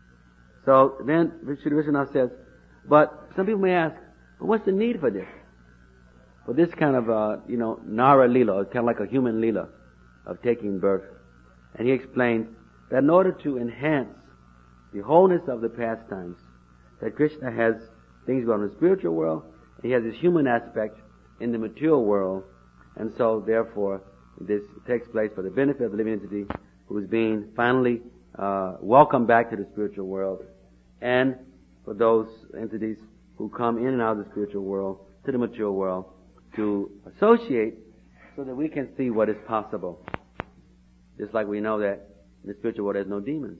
So then Sri Vishwanath says, but some people may ask, well, what's the need for this? For this kind of uh, you know Nara Leela, kind of like a human Leela of taking birth. And he explained that in order to enhance the wholeness of the pastimes, that Krishna has things going on in the spiritual world, and he has this human aspect in the material world, and so therefore this takes place for the benefit of the living entity who is being finally uh, welcomed back to the spiritual world, and for those entities who come in and out of the spiritual world to the material world to associate so that we can see what is possible. Just like we know that in the spiritual world there's no demons,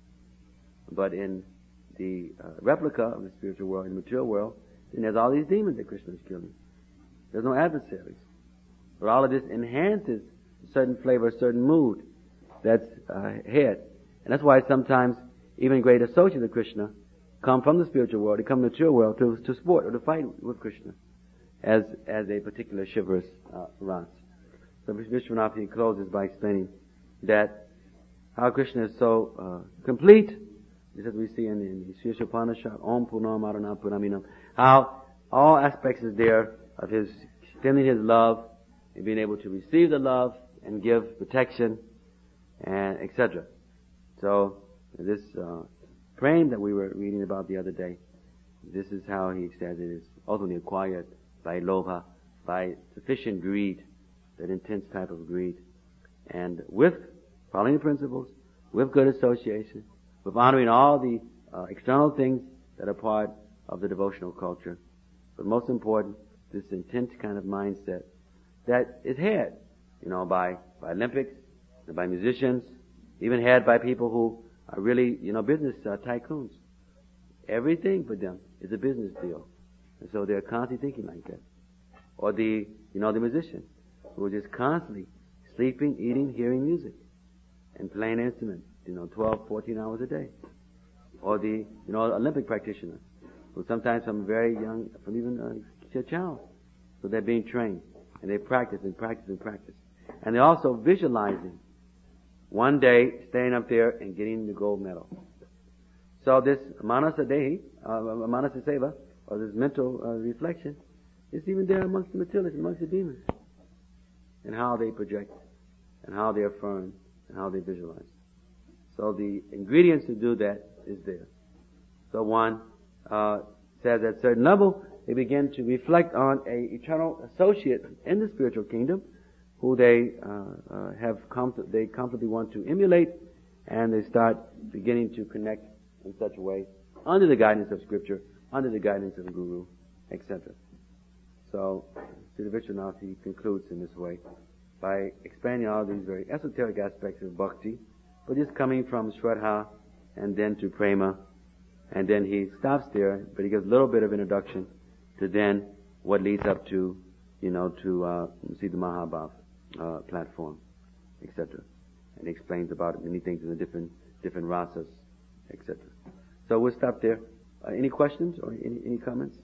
but in the uh, replica of the spiritual world, in the material world, then there's all these demons that Krishna is killing. There's no adversaries. But all of this enhances a certain flavor, a certain mood that's uh, had. And that's why sometimes even great associates of Krishna come from the spiritual world, they come to the material world to, to sport or to fight with Krishna as as a particular chivalrous uh, ras. So Vishwanath, he closes by explaining that how Krishna is so uh, complete, just as we see in, in the Shri Upanishad, Om Purnam Aranam Purnaminam, how all aspects is there of his extending his love and being able to receive the love and give protection and et cetera. So this uh, prema that we were reading about the other day, this is how he says it is ultimately acquired by lobha, by sufficient greed, that intense type of greed, and with following the principles, with good association, with honoring all the uh, external things that are part of the devotional culture. But most important, this intense kind of mindset that is had, you know, by, by Olympics, by musicians, even had by people who are really, you know, business uh, tycoons. Everything for them is a business deal. And so they're constantly thinking like that. Or the, you know, the musician who is just constantly sleeping, eating, hearing music, and playing instruments, you know, twelve, fourteen hours a day. Or the, you know, Olympic practitioner who sometimes from very young, from even a child. So they're being trained. And they practice and practice and practice. And they're also visualizing one day staying up there and getting the gold medal. So this manasa dehi, uh, manasa seva, or this mental uh, reflection, is even there amongst the materialists, amongst the demons. And how they project, and how they affirm, and how they visualize. So the ingredients to do that is there. So one uh, says at a certain level, they begin to reflect on a eternal associate in the spiritual kingdom, who they uh, uh, have comfort, they comfortably want to emulate, and they start beginning to connect in such a way under the guidance of Scripture, under the guidance of the Guru, et cetera. So, Sri Vishwanath, he concludes in this way by expanding all these very esoteric aspects of bhakti, but just coming from Shraddha and then to prema, and then he stops there, but he gives a little bit of introduction to then what leads up to, you know, to uh, see the Mahabhav uh, platform, et cetera. And he explains about many things in the different different rasas, et cetera. So we'll stop there. Uh, any questions or any, any comments?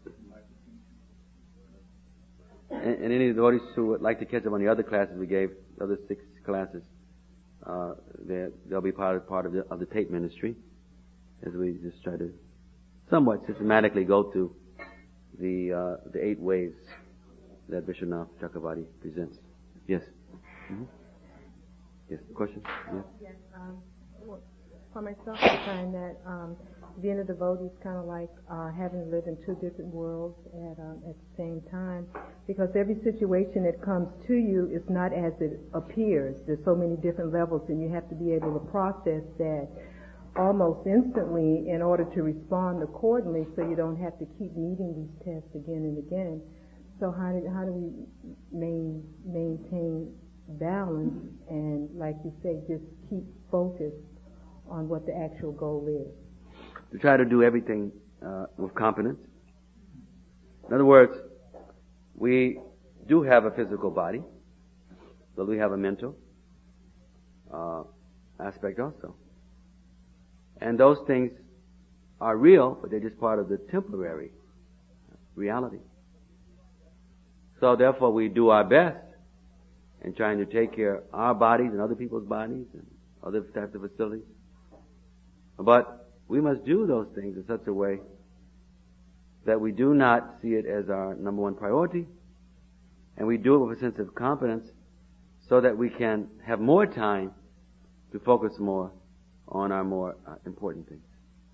And, and any devotees who would like to catch up on the other classes we gave, the other six classes, uh, they'll be part of part of the, of the tape ministry, as we just try to somewhat systematically go through the uh, the eight ways that Vishwanath Chakravarti presents. Yes. Mm-hmm. Yes. Question? Yes. Yes. Um, well, for myself, I find that um, being a devotee is kind of like uh, having to live in two different worlds at um, at the same time, because every situation that comes to you is not as it appears. There's so many different levels, and you have to be able to process that almost instantly in order to respond accordingly, so you don't have to keep meeting these tests again and again. So how do, how do we main, maintain balance and, like you say, just keep focused on what the actual goal is? To try to do everything uh, with competence. In other words, we do have a physical body, but we have a mental uh, aspect also. And those things are real, but they're just part of the temporary reality. So therefore we do our best in trying to take care of our bodies and other people's bodies and other types of facilities. But we must do those things in such a way that we do not see it as our number one priority, and we do it with a sense of competence so that we can have more time to focus more on our more uh, important things.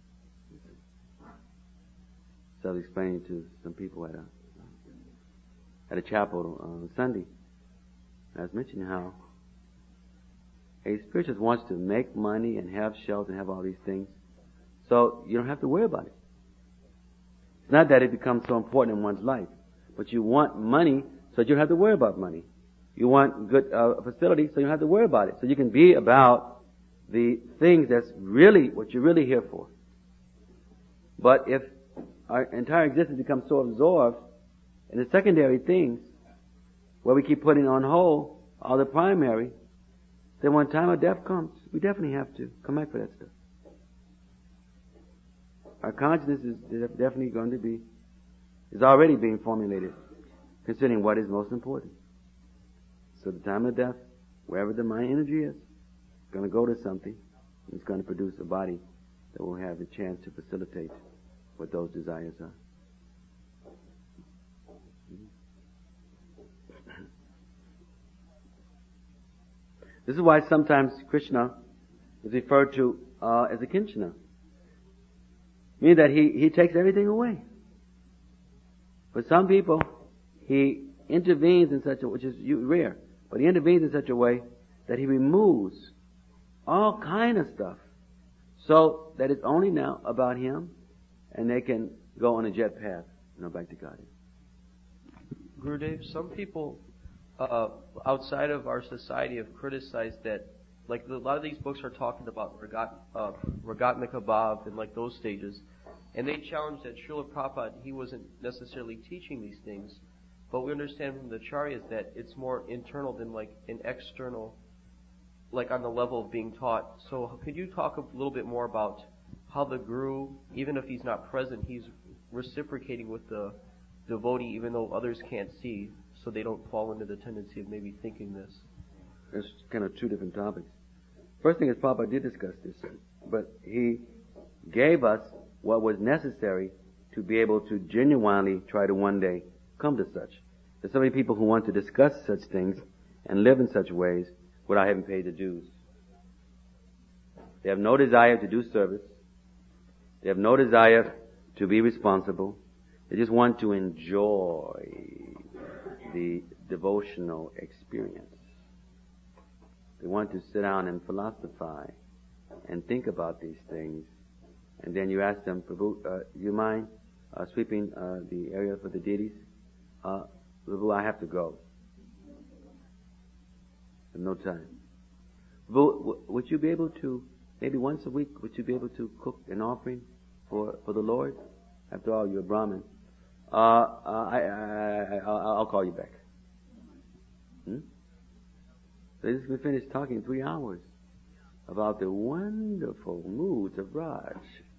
So I was explaining to some people at a at a chapel on Sunday. I was mentioning how a spiritualist wants to make money and have shelter and have all these things, so you don't have to worry about it. It's not that it becomes so important in one's life, but you want money so that you don't have to worry about money. You want good uh, facilities so you don't have to worry about it. So you can be about the things that's really what you're really here for. But if our entire existence becomes so absorbed in the secondary things, where we keep putting on hold all the primary, then when time of death comes, we definitely have to come back for that stuff. Our consciousness is definitely going to be, is already being formulated, considering what is most important. So the time of death, wherever the mind energy is, it's going to go to something, and it's going to produce a body that will have the chance to facilitate what those desires are. This is why sometimes Krishna is referred to uh, as a Kinchana. Meaning that he, he takes everything away. For some people, he intervenes in such a, which is rare, but he intervenes in such a way that he removes all kind of stuff so that it's only now about him and they can go on a jet path, you know, back to God. Gurudev, some people uh, outside of our society have criticized that, like a lot of these books are talking about Ragat, uh, Ragatmika Bhav and like those stages, and they challenge that Srila Prabhupada, he wasn't necessarily teaching these things, but we understand from the Acharyas that it's more internal than like an external, like on the level of being taught. So could you talk a little bit more about how the Guru, even if he's not present, he's reciprocating with the devotee even though others can't see, so they don't fall into the tendency of maybe thinking this? There's kind of two different topics. First thing is Prabhupada did discuss this, but he gave us what was necessary to be able to genuinely try to one day come to such. There's so many people who want to discuss such things and live in such ways without having paid the dues. They have no desire to do service. They have no desire to be responsible. They just want to enjoy the devotional experience. They want to sit down and philosophize and think about these things. And then you ask them, Prabhu, uh, you mind uh, sweeping uh, the area for the deities? Uh, Prabhu, I have to go. I have no time. Prabhu, w- would you be able to, maybe once a week, would you be able to cook an offering for, for the Lord? After all, you're a Brahmin. Uh, uh, I, I, I, I'll, I'll call you back. Hmm? They just been finished talking three hours about the wonderful moods of Raj.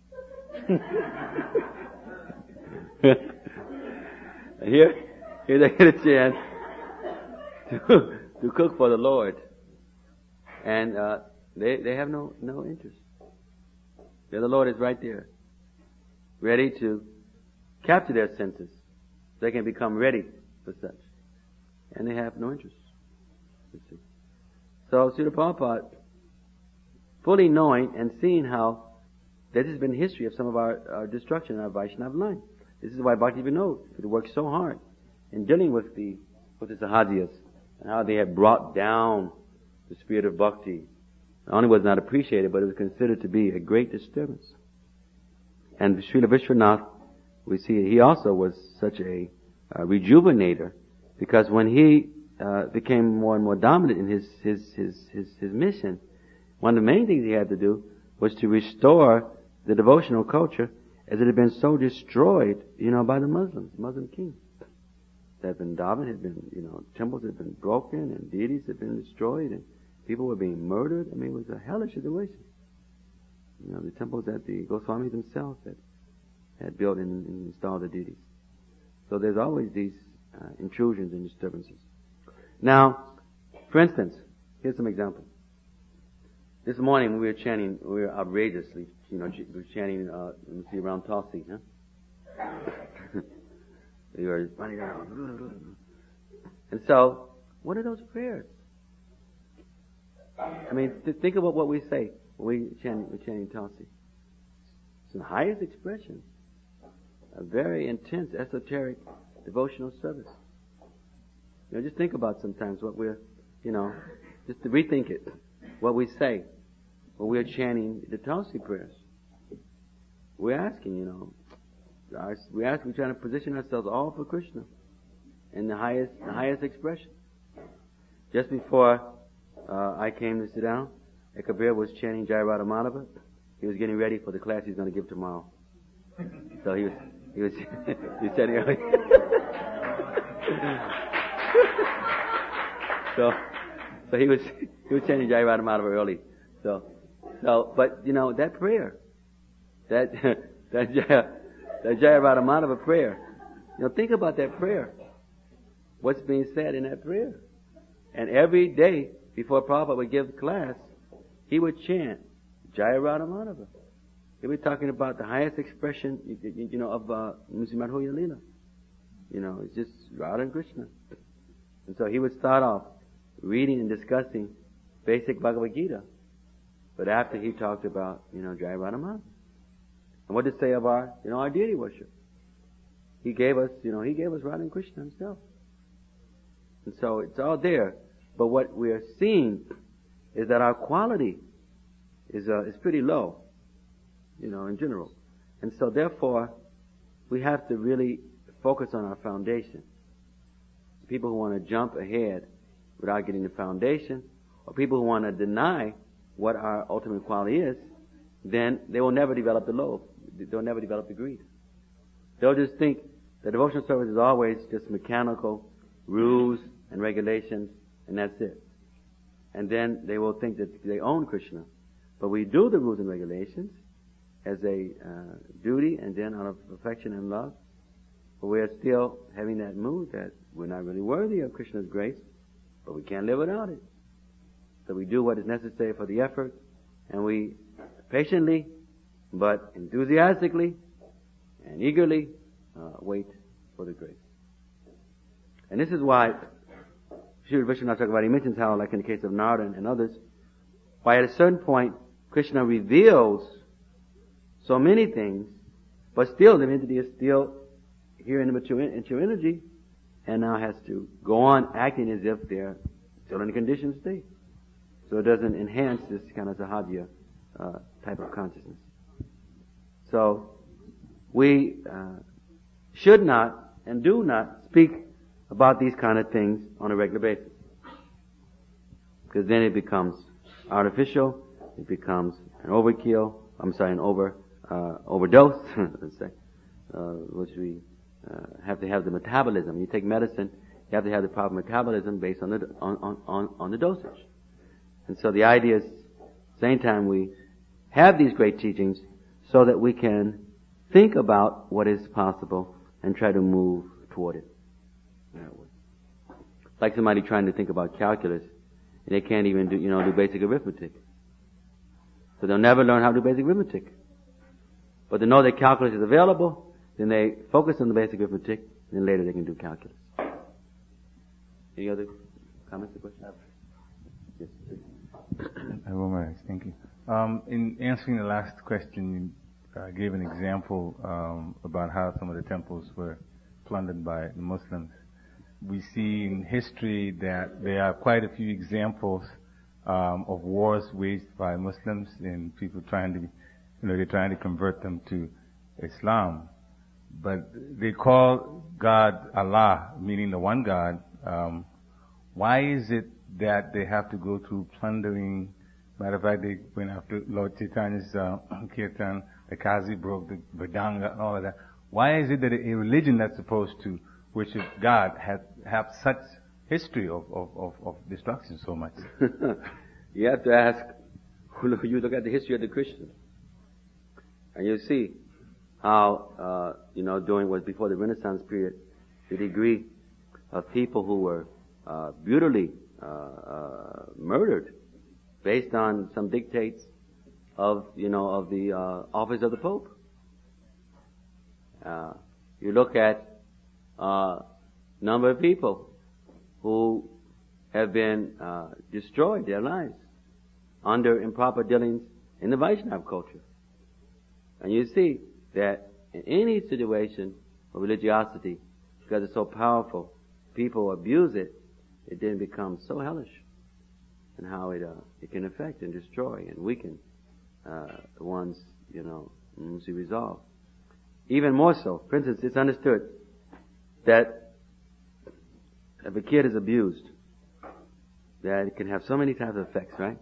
here, here they get a chance to, to cook for the Lord, and uh, they they have no no interest. Yeah, the Lord is right there, ready to capture their senses, so they can become ready for such, and they have no interest. You see. So Srila Prabhupada, fully knowing and seeing how this has been the history of some of our, our destruction in our Vaishnava line. This is why Bhakti Vinod worked so hard in dealing with the with the Sahajias and how they had brought down the spirit of bhakti. Not only was not appreciated, but it was considered to be a great disturbance. And Srila Vishwanath, we see he also was such a uh, rejuvenator, because when he uh, became more and more dominant in his his his his, his mission, one of the main things he had to do was to restore the devotional culture as it had been so destroyed, you know, by the Muslims, Muslim kings. That Vrindavan had been, you know, temples had been broken and deities had been destroyed and people were being murdered. I mean, it was a hellish situation. You know, the temples that the Goswamis themselves had, had built and, and installed the deities. So there's always these uh, intrusions and disturbances. Now, for instance, here's some examples. This morning we were chanting, we were outrageously, you know, we were chanting, uh, let me see, around Tulsi, huh? We were running around. And so, what are those prayers? I mean, th- think about what we say when we chant, we're chanting Tulsi. It's the highest expression. A very intense, esoteric, devotional service. You know, just think about sometimes what we're, you know, just to rethink it. What we say when we're chanting the Tulsi prayers. We're asking, you know, our, we ask, we're trying to position ourselves all for Krishna in the highest, the highest expression. Just before uh, I came to sit down, Kabir was chanting Jai Radha Madhava. He was getting ready for the class he's going to give tomorrow. So he was, he was, he was chanting early. so, so he was, he was chanting Jai Radha Madhava early. So, so, but you know that prayer, that that Jai, that Jai Radha Madhava prayer. You know, think about that prayer. What's being said in that prayer? And every day before Prabhupada would give class, he would chant Jai Radha Madhava. He was talking about the highest expression, you, you know, of uh, Madhurya Leela. You know, it's just Radha and Krishna. And so he would start off reading and discussing basic Bhagavad Gita. But after he talked about, you know, Jai Radha Madhava. And what to say of our, you know, our deity worship. He gave us, you know, he gave us Radha and Krishna himself. And so it's all there. But what we are seeing is that our quality is uh, is pretty low, you know, in general. And so therefore, we have to really focus on our foundation. People who want to jump ahead without getting the foundation, or people who want to deny what our ultimate quality is, then they will never develop the lobe. They'll never develop the greed. They'll just think that devotional service is always just mechanical rules and regulations, and that's it. And then they will think that they own Krishna. But we do the rules and regulations as a uh, duty, and then out of affection and love. But we are still having that mood that we're not really worthy of Krishna's grace, but we can't live without it. So we do what is necessary for the effort, and we patiently, but enthusiastically and eagerly uh, wait for the grace. And this is why Sri Vishwanath Chakravarti mentions how, like in the case of Narada and others, why at a certain point Krishna reveals so many things, but still the entity is still here in the mature, mature energy, and now has to go on acting as if they're still in a conditioned state. So it doesn't enhance this kind of sahaja uh, type of consciousness. So we uh, should not and do not speak about these kind of things on a regular basis, because then it becomes artificial. It becomes an overkill. I'm sorry, an over uh, overdose. Let's say, uh, which we uh, have to have the metabolism. You take medicine, you have to have the proper metabolism based on the on on on the dosage. And so the idea is, same time we have these great teachings so that we can think about what is possible and try to move toward it. Like somebody trying to think about calculus, and they can't even do, you know, do basic arithmetic. So they'll never learn how to do basic arithmetic. But to know that calculus is available, then they focus on the basic arithmetic, and then later they can do calculus. Any other comments or questions? Yes, please. Thank you. Um, in answering the last question, you uh, gave an example um, about how some of the temples were plundered by the Muslims. We see in history that there are quite a few examples um, of wars waged by Muslims and people trying to, you know, they're trying to convert them to Islam. But they call God Allah, meaning the one God. Um, why is it that they have to go through plundering? Matter of fact, they went after Lord Chaitanya's uh, kirtan, the Kazi broke the Vedanga and all of that. Why is it that a religion that's supposed to worship God has have such history of, of, of, of destruction so much? You have to ask, you look at the history of the Christians, and you see how, uh, you know, during what was before the Renaissance period, the degree of people who were uh, brutally uh, uh, murdered based on some dictates of, you know, of the uh, office of the Pope. Uh, you look at a uh, number of people who have been uh, destroyed their lives under improper dealings in the Vaishnava culture. And you see that in any situation of religiosity, because it's so powerful, people abuse it, it then becomes so hellish, and how it uh, it can affect and destroy and weaken uh, one's, you know, one's resolve. Even more so, for instance, it's understood that if a kid is abused, that it can have so many types of effects, right?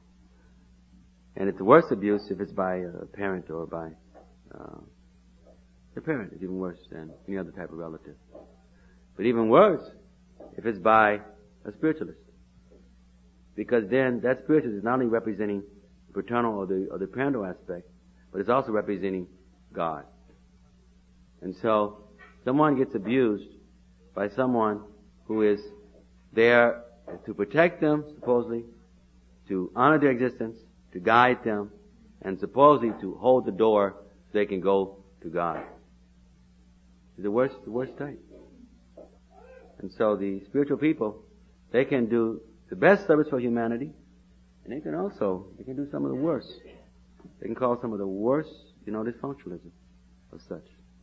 And it's worse abuse if it's by a parent or by uh, the parent. It's even worse than any other type of relative. But even worse if it's by a spiritualist, because then that spiritualist is not only representing the paternal or the or the parental aspect, but it's also representing God. And so, someone gets abused by someone who is there to protect them, supposedly, to honor their existence, to guide them, and supposedly to hold the door so they can go to God. It's the worst, the worst type. And so the spiritual people, they can do the best service for humanity, and they can also, they can do some of the worst. They can cause some of the worst, you know, dysfunctionalism of such.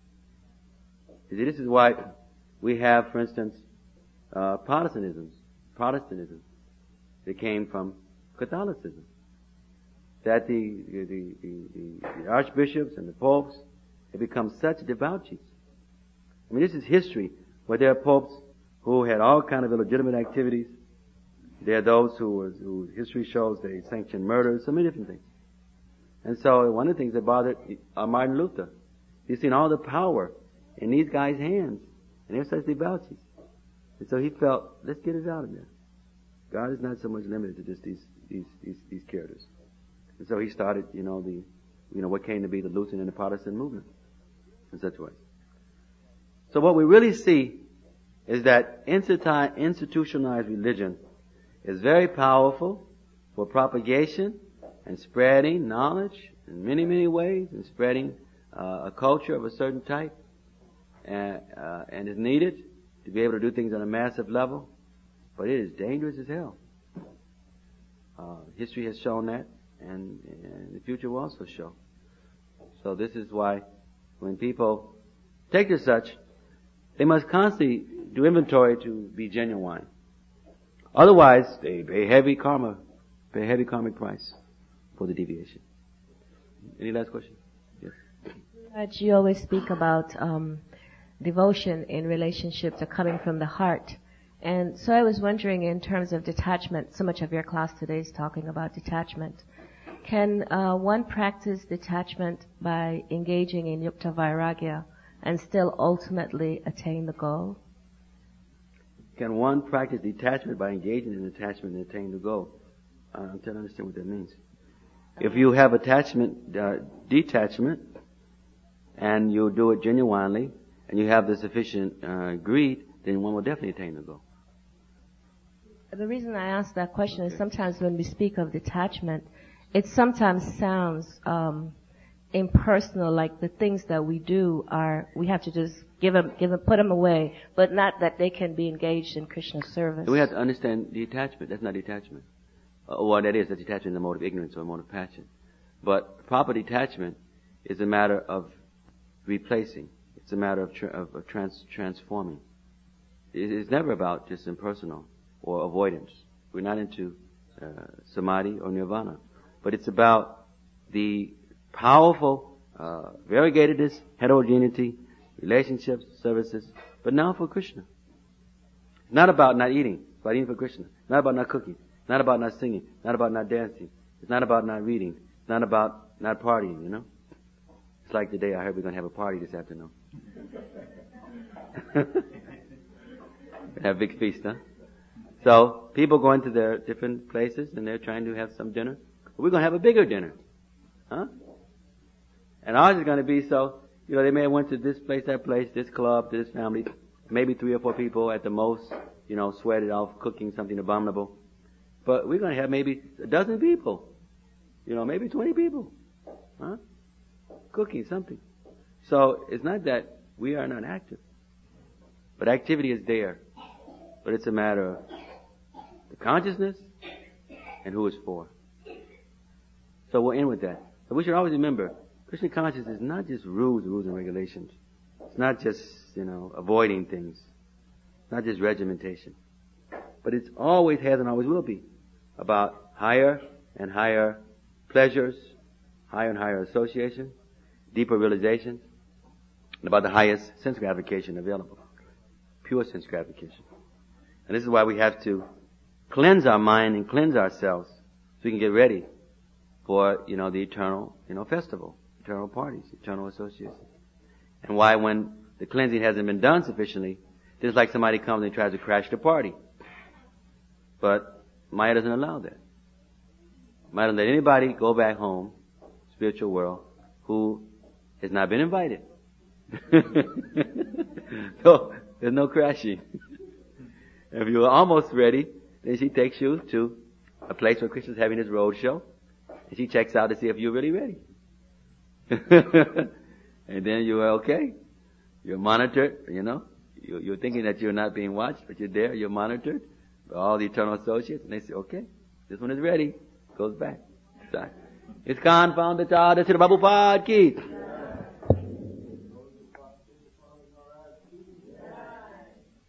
You see, this is why we have, for instance, uh, Protestantism. Protestantism that came from Catholicism. That the the, the, the, the archbishops and the popes have become such debauchees. I mean, this is history, where there are popes who had all kind of illegitimate activities. There are those who, were, who history shows they sanctioned murders, so many different things. And so one of the things that bothered uh, Martin Luther, he's seen all the power in these guys' hands, and they're such debauchees. And so he felt, let's get it out of there. God is not so much limited to just these these these, these characters. And so he started, you know, the you know what came to be the Lutheran and the Protestant movement in such ways. So what we really see is that institutionalized religion is very powerful for propagation and spreading knowledge in many, many ways, and spreading uh, a culture of a certain type, and, uh, and is needed to be able to do things on a massive level, but it is dangerous as hell. Uh, history has shown that, and, and the future will also show. So this is why when people take to such, they must constantly do inventory to be genuine. Otherwise, they pay heavy karma, pay heavy karmic price for the deviation. Any last question? Yes. Raj, you always speak about um, devotion in relationships are coming from the heart. And so I was wondering, in terms of detachment, so much of your class today is talking about detachment. Can uh, one practice detachment by engaging in yukta vairagya and still ultimately attain the goal? Can one practice detachment by engaging in attachment and attain the goal? Uh, I'm trying to understand what that means. If you have attachment, uh, detachment, and you do it genuinely, and you have the sufficient uh, greed, then one will definitely attain the goal. The reason I ask that question is sometimes when we speak of detachment, it sometimes sounds um, impersonal, like the things that we do are, we have to just give them, give them, put them away, but not that they can be engaged in Krishna's service. We have to understand detachment. That's not detachment. Uh, well, that is, that's detachment in the mode of ignorance or a mode of passion. But proper detachment is a matter of replacing. It's a matter of, tra- of, of trans- transforming. It is never about just impersonal or avoidance. We're not into uh, samadhi or nirvana. But it's about the powerful uh, variegatedness, heterogeneity, relationships, services, but now for Krishna. It's not about not eating, it's about eating for Krishna. It's not about not cooking. It's not about not singing. It's not about not dancing. It's not about not reading. It's not about not partying, you know? It's like today I heard we're going to have a party this afternoon. Have a big feast, huh? So, people go into their different places and they're trying to have some dinner. We're going to have a bigger dinner. Huh? And ours is going to be so, you know, they may have went to this place, that place, this club, this family, maybe three or four people at the most, you know, sweated off cooking something abominable. But we're going to have maybe a dozen people, you know, maybe twenty people, huh? Cooking something. So it's not that we are not active, but activity is there. But it's a matter of the consciousness and who it's for. So we'll end with that. So we should always remember, Krishna consciousness is not just rules, rules and regulations. It's not just, you know, avoiding things. It's not just regimentation. But it's always has and always will be about higher and higher pleasures, higher and higher association, deeper realizations, and about the highest sense gratification available. Pure sense gratification. And this is why we have to cleanse our mind and cleanse ourselves so we can get ready for, you know, the eternal, you know, festival, eternal parties, eternal associations. And why when the cleansing hasn't been done sufficiently, it's like somebody comes and tries to crash the party. But Maya doesn't allow that. Maya doesn't let anybody go back home, spiritual world, who has not been invited. So, there's no crashing. If you are almost ready, then she takes you to a place where Krishna's having his road show, and she checks out to see if you're really ready. And then you are okay. You're monitored, you know. You, you're thinking that you're not being watched, but you're there, you're monitored by all the eternal associates, and they say, okay, this one is ready. Goes back. Sorry. It's Khan found the child, Sri Prabhupada ki.